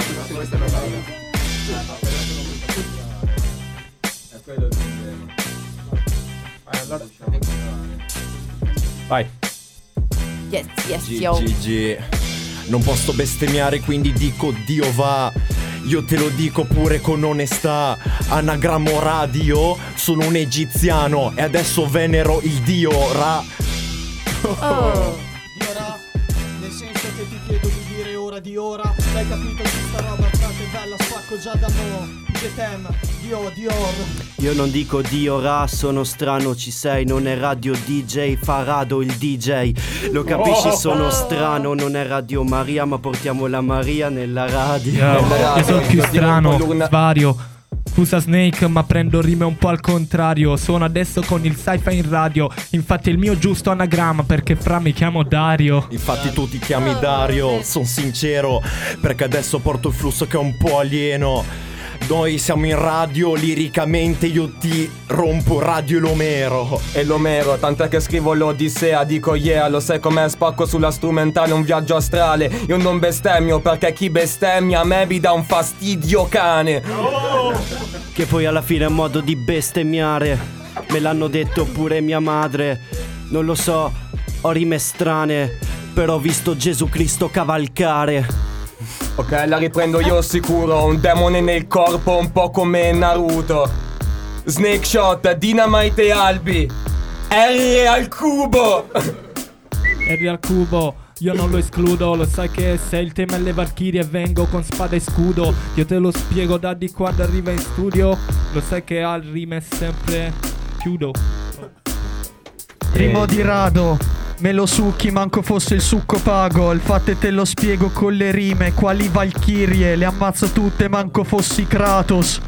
Vai. Yes, yo. GG. Non posso bestemmiare, quindi dico Dio va. Io te lo dico pure con onestà. Anagrammo radio, sono un egiziano e adesso venero il dio Ra. Oh. Dio Ra, nel senso che ti chiedo di dire ora di ora. L'hai capito questa roba, frate bella, spacco già da mo'. Getem, Dior. Io non dico Dio Ra, sono strano, ci sei, non è radio DJ, Farado il DJ. Lo capisci, sono strano, non è Radio Maria, ma portiamo la Maria nella radio. Io sono più strano, svario. Scusa Snake, ma prendo rime un po' al contrario. Sono adesso con il Saifa in radio. Infatti è il mio giusto anagramma, perché fra mi chiamo Dario. Infatti tu ti chiami Dario, son sincero, perché adesso porto il flusso che è un po' alieno. Noi siamo in radio, liricamente io ti rompo Radio L'Omero. E l'Omero, tant'è che scrivo l'Odissea, dico yeah, lo sai com'è, spacco sulla strumentale, un viaggio astrale. Io non bestemmio perché chi bestemmia a me mi dà un fastidio cane. Che poi alla fine è un modo di bestemmiare. me l'hanno detto pure mia madre. Non lo so, ho rime strane, però ho visto Gesù Cristo cavalcare. Ok, la riprendo io sicuro. Un demone nel corpo, un po' come Naruto. Snake Shot, Dynamite e Albi. R al cubo. R al cubo, io non lo escludo. Lo sai che se il tema è le Valchirie vengo con spada e scudo. Io te lo spiego da di quando arriva in studio. Lo sai che al rime è sempre chiudo. Primo di rado, me lo succhi manco fosse il succo pago. Il fatto è te lo spiego con le rime. Quali Valchirie, le ammazzo tutte manco fossi Kratos.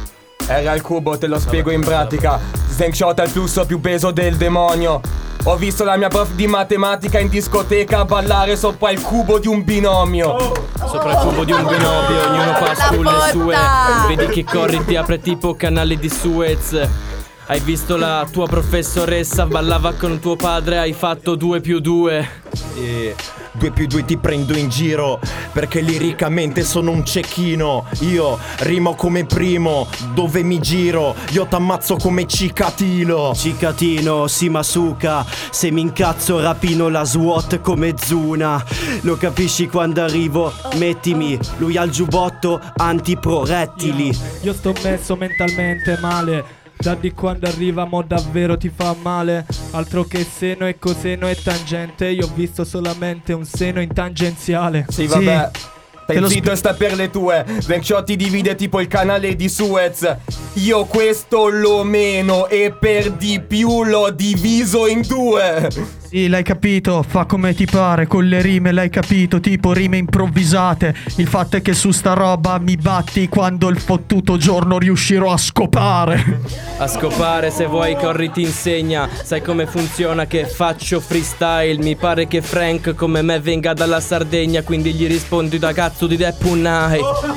R al cubo, te lo spiego in pratica. Snake Shot ha il flusso più peso del demonio. Ho visto la mia prof di matematica in discoteca ballare sopra il cubo di un binomio. Sopra il cubo di un binomio, ognuno fa sulle sue. Vedi che corri, ti apre tipo canale di Suez. Hai visto la tua professoressa ballava con tuo padre, hai fatto 2+2. E 2+2 ti prendo in giro, perché liricamente sono un cecchino. Io rimo come primo, dove mi giro io t'ammazzo come Cicatilo. Cicatino, Simasuka, se mi incazzo rapino la SWAT come Zuna. Lo capisci quando arrivo? Mettimi, lui ha il giubbotto antiprorettili. Io sto messo mentalmente male. Da di quando arriva mo davvero ti fa male. Altro che seno e coseno e tangente. Io ho visto solamente un seno in tangenziale. Sì, vabbè. Stai zitto e sta per le tue. Snake Shot ti divide tipo il canale di Suez. Io questo lo meno e per di più l'ho diviso in due. Sì, l'hai capito, fa come ti pare con le rime, l'hai capito, tipo rime improvvisate. Il fatto è che su sta roba mi batti quando il fottuto giorno riuscirò a scopare. A scopare, se vuoi corri ti insegna. Sai come funziona che faccio freestyle. Mi pare che Frank come me venga dalla Sardegna, quindi gli rispondi da cazzo di Depp Unai.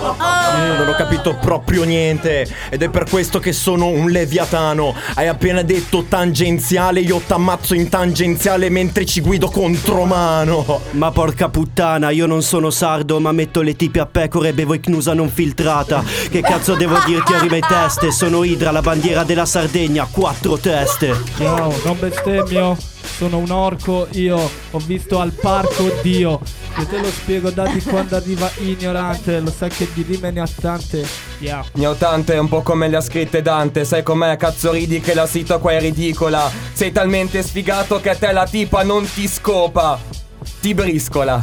Non ho capito proprio niente, ed è per questo che sono un leviatano. Hai appena detto tangenziale, io t'ammazzo in tangenziale mentre ci guido contromano. Ma porca puttana, io non sono sardo, ma metto le tipi a pecore e bevo Icnusa non filtrata. Che cazzo devo dirti a rime teste? Sono Idra, la bandiera della Sardegna, 4 teste. Yo, non bestemmio, sono un orco, io ho visto al parco Dio. Io te lo spiego da di quando arriva ignorante. Lo sai che di rime ne ha tante. Yeah. Ne ho tante, un po' come le ha scritte Dante. Sai com'è, cazzo ridi che la sito qua è ridicola. Sei talmente sfigato che a te la tipa non ti scopa, ti briscola.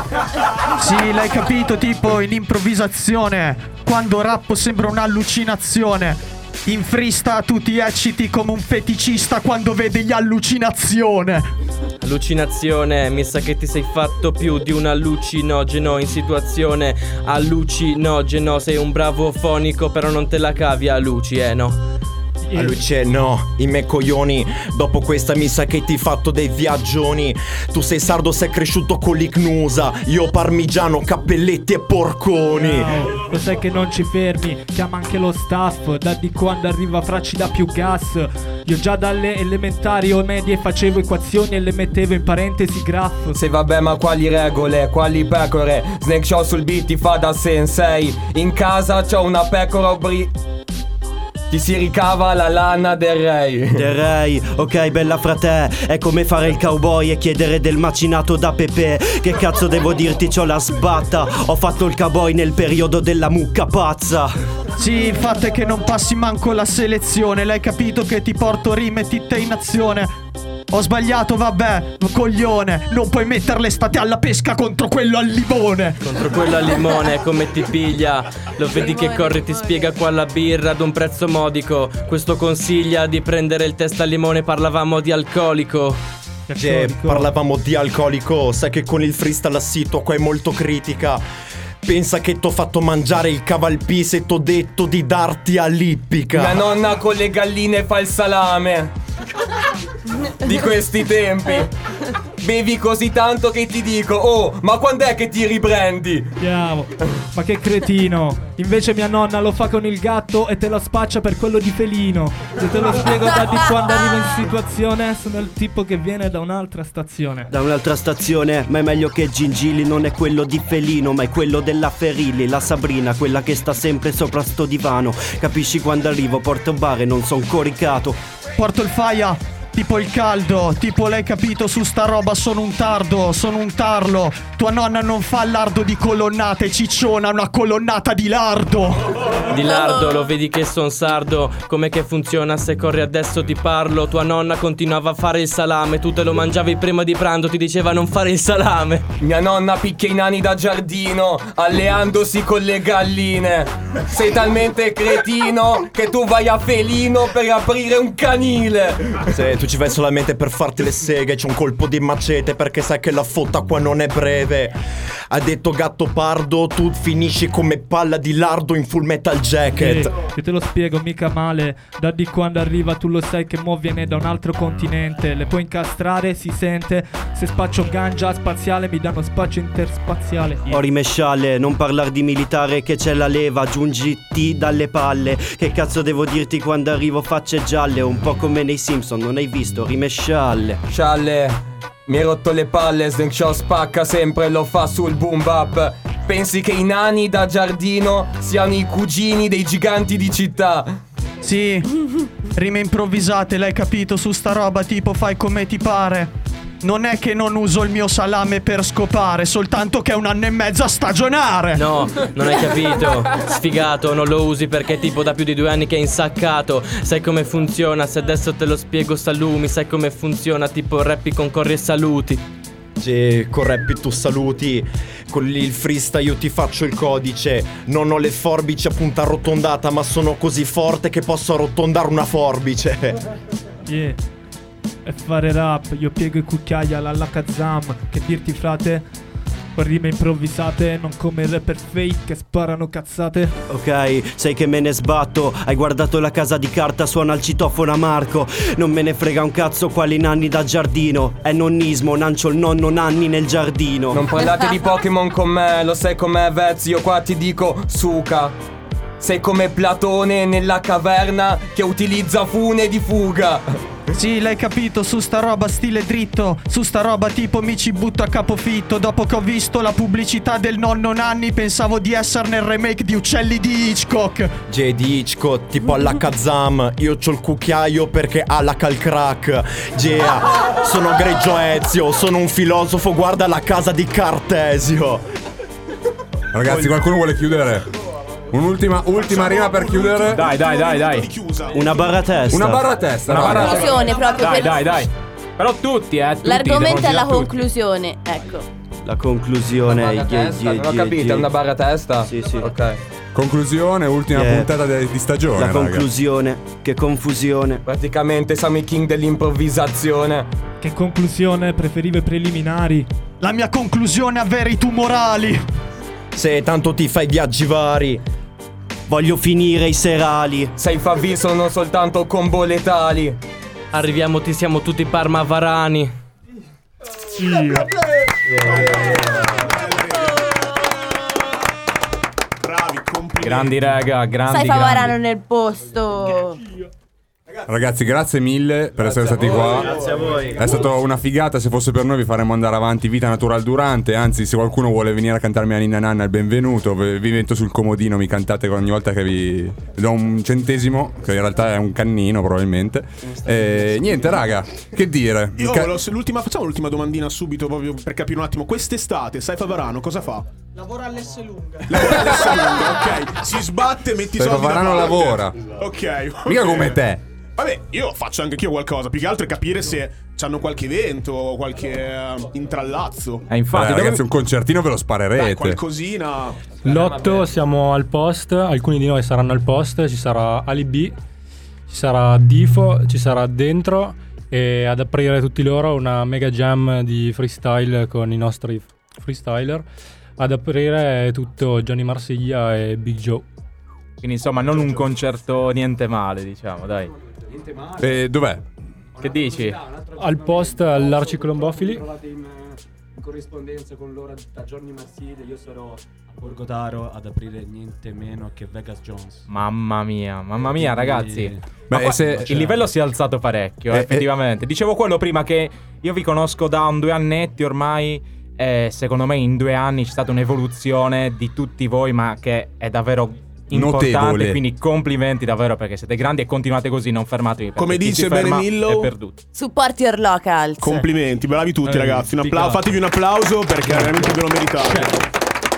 Sì, l'hai capito, tipo in improvvisazione. Quando rappo sembra un'allucinazione. In freestyle tu ti ecciti come un feticista quando vedi gli allucinazione. Allucinazione, mi sa che ti sei fatto più di un allucinogeno in situazione allucinogeno. Sei un bravo fonico però non te la cavi a luci, no? A luce no, i me coglioni. Dopo questa mi sa che ti fatto dei viaggioni. Tu sei sardo, sei cresciuto con l'Icnusa. Io parmigiano, cappelletti e porconi. Lo sai che non ci fermi, chiama anche lo staff. Da di quando arriva fra ci dà più gas. Io già dalle elementari o medie facevo equazioni e le mettevo in parentesi graph. Se vabbè, ma quali regole, quali pecore? Snake Shot sul beat ti fa da sensei. In casa c'ho una pecora ti si ricava la lana del re. Del re, ok bella frate. È come fare il cowboy e chiedere del macinato da Pepe. Che cazzo devo dirti, c'ho la sbatta. Ho fatto il cowboy nel periodo della mucca pazza. Sì, il fatto è che non passi manco la selezione. L'hai capito che ti porto rime titte in azione. Ho sbagliato, vabbè, coglione. Non puoi mettere l'estate alla pesca contro quello al limone. Contro quello al limone, come ti piglia. Lo vedi che corre, ti spiega qua la birra ad un prezzo modico. Questo consiglia di prendere il test al limone, parlavamo di alcolico. Parlavamo di alcolico. Sai che con il freestyle la sito qua è molto critica. Pensa che t'ho fatto mangiare il cavalpis e t'ho detto di darti all'ippica. Mia nonna con le galline fa il salame di questi tempi. Bevi così tanto che ti dico: oh, ma quando è che ti riprendi? Andiamo. Ma che cretino. Invece mia nonna lo fa con il gatto e te la spaccia per quello di felino. Se te lo spiego da di quando arrivo in situazione. Sono il tipo che viene da un'altra stazione. Da un'altra stazione, ma è meglio che Gingilli. Non è quello di felino, ma è quello della Ferilli. La Sabrina, quella che sta sempre sopra sto divano. Capisci quando arrivo, porto bar e non son coricato. porto il faia. Tipo il caldo, tipo l'hai capito su sta roba, sono un tardo, sono un tarlo. Tua nonna non fa lardo di colonnate, cicciona una colonnata di lardo. Di lardo, lo vedi che son sardo. Come che funziona se corri adesso ti parlo. Tua nonna continuava a fare il salame, tu te lo mangiavi prima di pranzo, ti diceva non fare il salame. Mia nonna picchia i nani da giardino, alleandosi con le galline. Sei talmente cretino che tu vai a felino per aprire un canile. Se tu ci vai solamente per farti le seghe, c'è un colpo di macete perché sai che la fotta qua non è breve. Ha detto gatto pardo, tu finisci come palla di lardo in Full Metal Jacket. Io te lo spiego mica male. Da di quando arriva tu lo sai che mo viene da un altro continente. Le puoi incastrare, si sente. Se spaccio ganja spaziale mi danno spaccio interspaziale. Ori mesciale, non parlare di militare che c'è la leva, aggiungiti dalle palle. Che cazzo devo dirti quando arrivo facce gialle? Un po' come nei Simpson, non hai visto? Rimescialle. Scialle, mi hai rotto le palle, Snake Show spacca sempre, lo fa sul boom bap. Pensi che i nani da giardino siano i cugini dei giganti di città? Sì, rime improvvisate, l'hai capito su sta roba, tipo fai come ti pare. Non è che non uso il mio salame per scopare, soltanto che è 1 anno e mezzo a stagionare. No, non hai capito. Sfigato, non lo usi perché è tipo da più di 2 anni che è insaccato. Sai come funziona, se adesso te lo spiego salumi. Sai come funziona, tipo rappi con corri e saluti. Con rappi tu saluti, con il freestyle io ti faccio il codice. Non ho le forbici a punta arrotondata, ma sono così forte che posso arrotondare una forbice. Yeah. E fare rap, io piego i cucchiai alla Kazam. Che dirti frate? Con rime improvvisate, non come il rapper fake che sparano cazzate. Ok, sai che me ne sbatto. Hai guardato La Casa di Carta, suona il citofono a Marco. Non me ne frega un cazzo quali nanni da giardino. È nonnismo, nancio il nonno nanni nel giardino. Non parlate di Pokémon con me, lo sai com'è Vez, io qua ti dico suca. Sei come Platone nella caverna che utilizza fune di fuga. Sì, l'hai capito, su sta roba stile dritto. Su sta roba tipo mi ci butto a capofitto. Dopo che ho visto la pubblicità del nonno Nanni, pensavo di essere nel remake di Uccelli di Hitchcock. Di Hitchcock, tipo alla Kazam. Io c'ho il cucchiaio perché ha la calcrack. Sono Greggio Ezio, sono un filosofo, guarda la casa di Cartesio. Ragazzi, qualcuno vuole chiudere? Un'ultima rima per chiudere. Dai. Una barra testa. Una barra testa. Una conclusione proprio per... Dai. Però tutti, tutti. L'argomento è la conclusione, ecco. La conclusione. Non ho capito, è una barra testa? Sì. Ok. Conclusione, ultima puntata di stagione. La conclusione, che confusione. Praticamente siamo i king dell'improvvisazione. Che conclusione, preferivo i preliminari. La mia conclusione, avere i tumorali. Se tanto ti fai viaggi vari. Voglio finire i serali. Sei favvi sono soltanto combo letali. Arriviamo, ti siamo tutti parmavarani. Bravi, complimenti. Grandi raga, grandi. Sai Favarano nel posto. Ragazzi, grazie mille per essere stati qua. Grazie a voi. È stata una figata. Se fosse per noi vi faremmo andare avanti vita natural durante. Anzi, se qualcuno vuole venire a cantarmi la Ninna Nanna, il benvenuto. Vi metto sul comodino, mi cantate ogni volta che vi do un centesimo, che in realtà è un cannino probabilmente. Niente raga, che dire. Facciamo l'ultima domandina subito, proprio per capire un attimo. Quest'estate Saifa Varano cosa fa? Lavora all'S lunga. Ok, si sbatte, metti Saifa soldi da Varano parte. lavora. Ok. Mica come te. Vabbè, io faccio anche io qualcosa. Più che altro è capire se c'hanno qualche evento o qualche intrallazzo. Infatti, ragazzi, un concertino ve lo sparerete. Dai, qualcosina. L'8 siamo al post. Alcuni di noi saranno al post. Ci sarà Ali B, ci sarà Difo, ci sarà Dentro. E ad aprire tutti loro una mega jam di freestyle con i nostri freestyler. Ad aprire tutto Johnny Marsiglia e Big Joe. Quindi insomma non un concerto niente male, diciamo, dai. Niente male. Dov'è? Che dici? Al post all'Arci Colombofili. Trovate in corrispondenza con loro da Johnny Marsiglia. Io sarò a Borgotaro ad aprire niente meno che Vegas Jones. Mamma mia, ragazzi. Beh, il livello si è alzato parecchio, effettivamente. Dicevo quello prima, che io vi conosco da 2 annetti ormai. E secondo me in 2 anni c'è stata un'evoluzione di tutti voi, ma che è davvero importante, notevole. quindi complimenti davvero perché siete grandi e continuate così, non fermatevi. Come chi dice si ferma bene Millo, è perduto. Support your locals. Complimenti, bravi tutti ragazzi. Un applauso, fatevi un applauso perché veramente ve lo meritate.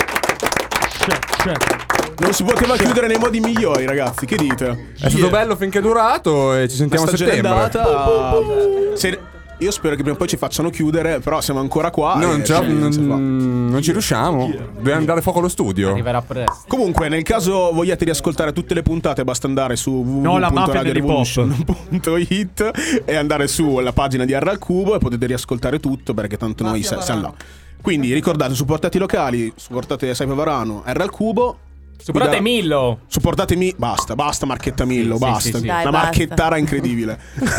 Non si poteva chiudere nei modi migliori, ragazzi. Che dite? È stato bello finché è durato e ci sentiamo a La stagione è settembre. andata. Io spero che prima o poi ci facciano chiudere, però siamo ancora qua. Non ci riusciamo. Dobbiamo dare fuoco allo studio. Arriverà presto. Comunque, nel caso vogliate riascoltare tutte le puntate, basta andare su la mafia www.radiorevolution.it e andare sulla pagina di R al Cubo e potete riascoltare tutto perché tanto noi siamo là. Quindi ricordate, supportate i locali, supportate Saifa Varano, R al Cubo. Supportate Millo. Supportate basta marchetta Millo, basta. sì. Dai, Una basta. marchettara incredibile.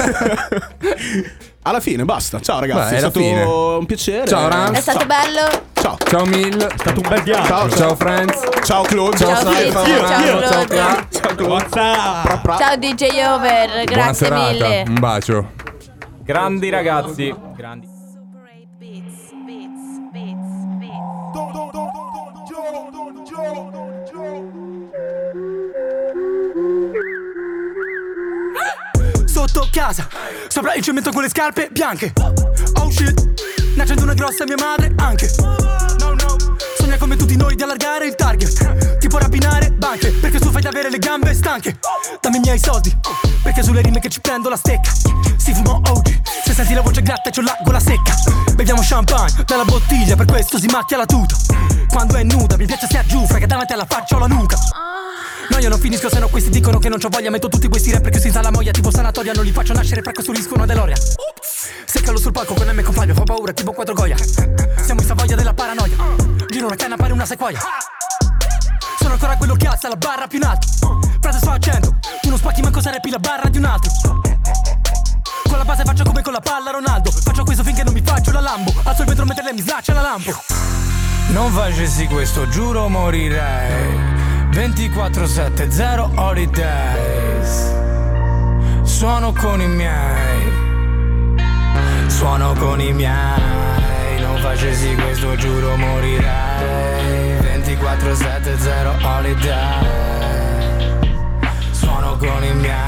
Alla fine, basta. Ciao ragazzi, Beh, è alla stato fine. un piacere. Ciao, Ram. È stato bello. Ciao. Ciao Mil. È stato un bel viaggio. Ciao Friends. Ciao Claude. Ciao Ciao, Saifa. Fizzi. Ciao, Ciao Claude. Ciao Claude. Ciao DJ Over, Buona grazie serata. mille. Un bacio. Grandi ragazzi. Grandi. Sotto casa, sopra il cemento con le scarpe bianche. Oh shit, nascendo una grossa mia madre anche. No, sogna come tutti noi di allargare il target. Tipo rapinare banche, perché tu fai da avere le gambe stanche. Dammi i miei soldi, perché sulle rime che ci prendo la stecca. Si fuma OG, se senti la voce gratta e c'ho la gola secca. Beviamo champagne dalla bottiglia, per questo si macchia la tuta. Quando è nuda mi piace star giù, frega davanti alla faccia ho la nuca. No, io non finisco se no questi dicono che non c'ho voglia. Metto tutti questi rapper che si sa la moglia tipo sanatoria. Non li faccio nascere fra costruiscono DeLorean. Seccalo sul palco con me compagno, fa paura tipo 4 goia. Siamo in Savoia della paranoia. Giro una canna pare una sequoia. Sono ancora quello che alza la barra più in alto. Frase sto accento, tu non spacchi manco se rappi la barra di un altro. Con la base faccio come con la palla Ronaldo. Faccio questo finché non mi faccio la Lambo. Alzo il vetro mentre lei mi slaccia la lampo. Non facessi questo, giuro morirei. 24/7, 0 holidays. Suono con i miei. Suono con i miei. Non facessi questo, giuro morirei. 24/7, 0 holiday. Suono con i miei.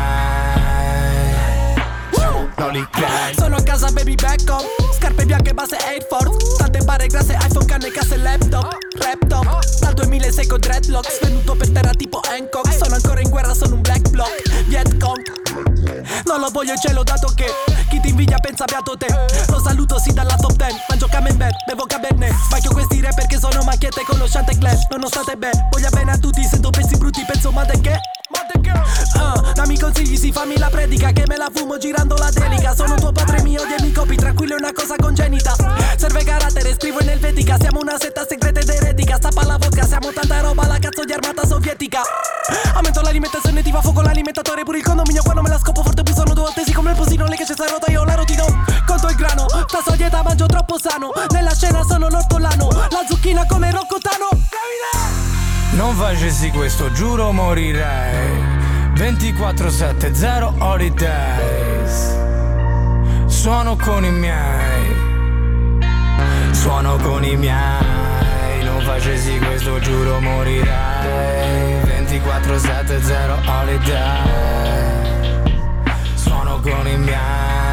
Sono a casa baby back up. Scarpe bianche base Air Force. Tante barre grasse iPhone, canne, casse, laptop. Dal 2006 con dreadlocks. Svenuto per terra tipo Hancock. Sono ancora in guerra, sono un black block Vietcong. Non lo voglio il cielo dato che chi ti invidia pensa beato te. Lo saluto sì dalla top 10. Mangio camembert, bevo cabernet. Spacchio questi rapper che sono macchiette con lo Chantecler. Nonostante bene, voglio bene a tutti. Sento pezzi brutti, penso ma de che? Dammi consigli, sì fammi la predica. Che me la fumo girando la delica. Sono tuo padre mio, mi copi, tranquillo è una cosa congenita. Serve carattere, scrivo in elvetica. Siamo una setta segreta ed eretica. Stappa la vodka, siamo tanta roba, la cazzo di armata sovietica. Aumento l'alimentazione, ti va fuoco l'alimentatore. Pure il condominio quando me la scopo forte più sono 2 volte. Sì come il posino, lei che c'è sta rota io la rotino. Conto il grano, tasso a dieta mangio troppo sano. Nella scena sono l'ortolano, la zucchina come Roccotano. Non facessi questo, giuro morirei. 24/7, 0 holidays. Suono con i miei. Suono con i miei. Non facessi questo, giuro morirei. 24/7, 0 holiday. Suono con i miei.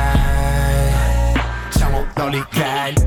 Siamo Dolly Gang.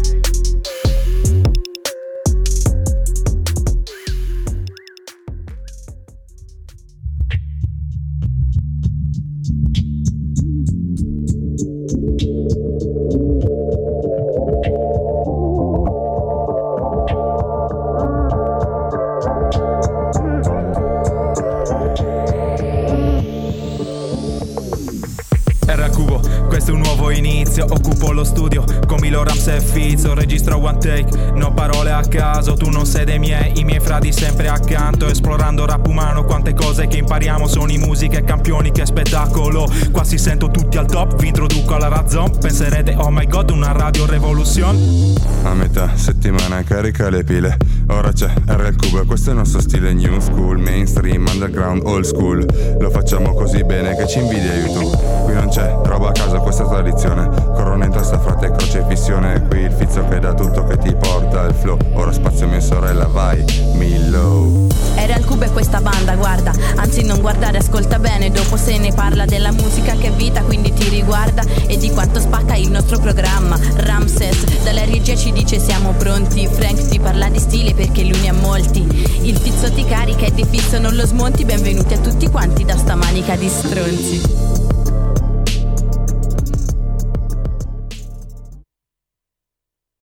Questo è un nuovo inizio, occupo lo studio con Milo, Rams e Fizzo. Registro one take, no parole a caso. Tu non sei dei miei, i miei frati sempre accanto. Esplorando rap umano, quante cose che impariamo. Sono i musiche campioni, che spettacolo. Qua si sento tutti al top, vi introduco alla Razon. Penserete, oh my god, una radio revolution. A metà settimana carica le pile. Ora c'è R al Cubo, questo è il nostro stile new school. Mainstream, underground, old school. Lo facciamo così bene che ci invidia YouTube. Qui non c'è roba a caso, questa tradizione. Corona in testa, frate, crocefissione. Qui il Fizzo che dà tutto, che ti porta il flow. Ora spazio mia sorella, vai, Millo. R al Cubo è questa banda, guardare, ascolta bene, dopo se ne parla della musica che è vita, quindi ti riguarda e di quanto spacca il nostro programma. Ramses dalla regia ci dice siamo pronti, Frank ti parla di stile perché lui ne ha molti, il Fizzo ti carica e di Fizzo non lo smonti, benvenuti a tutti quanti da sta manica di stronzi.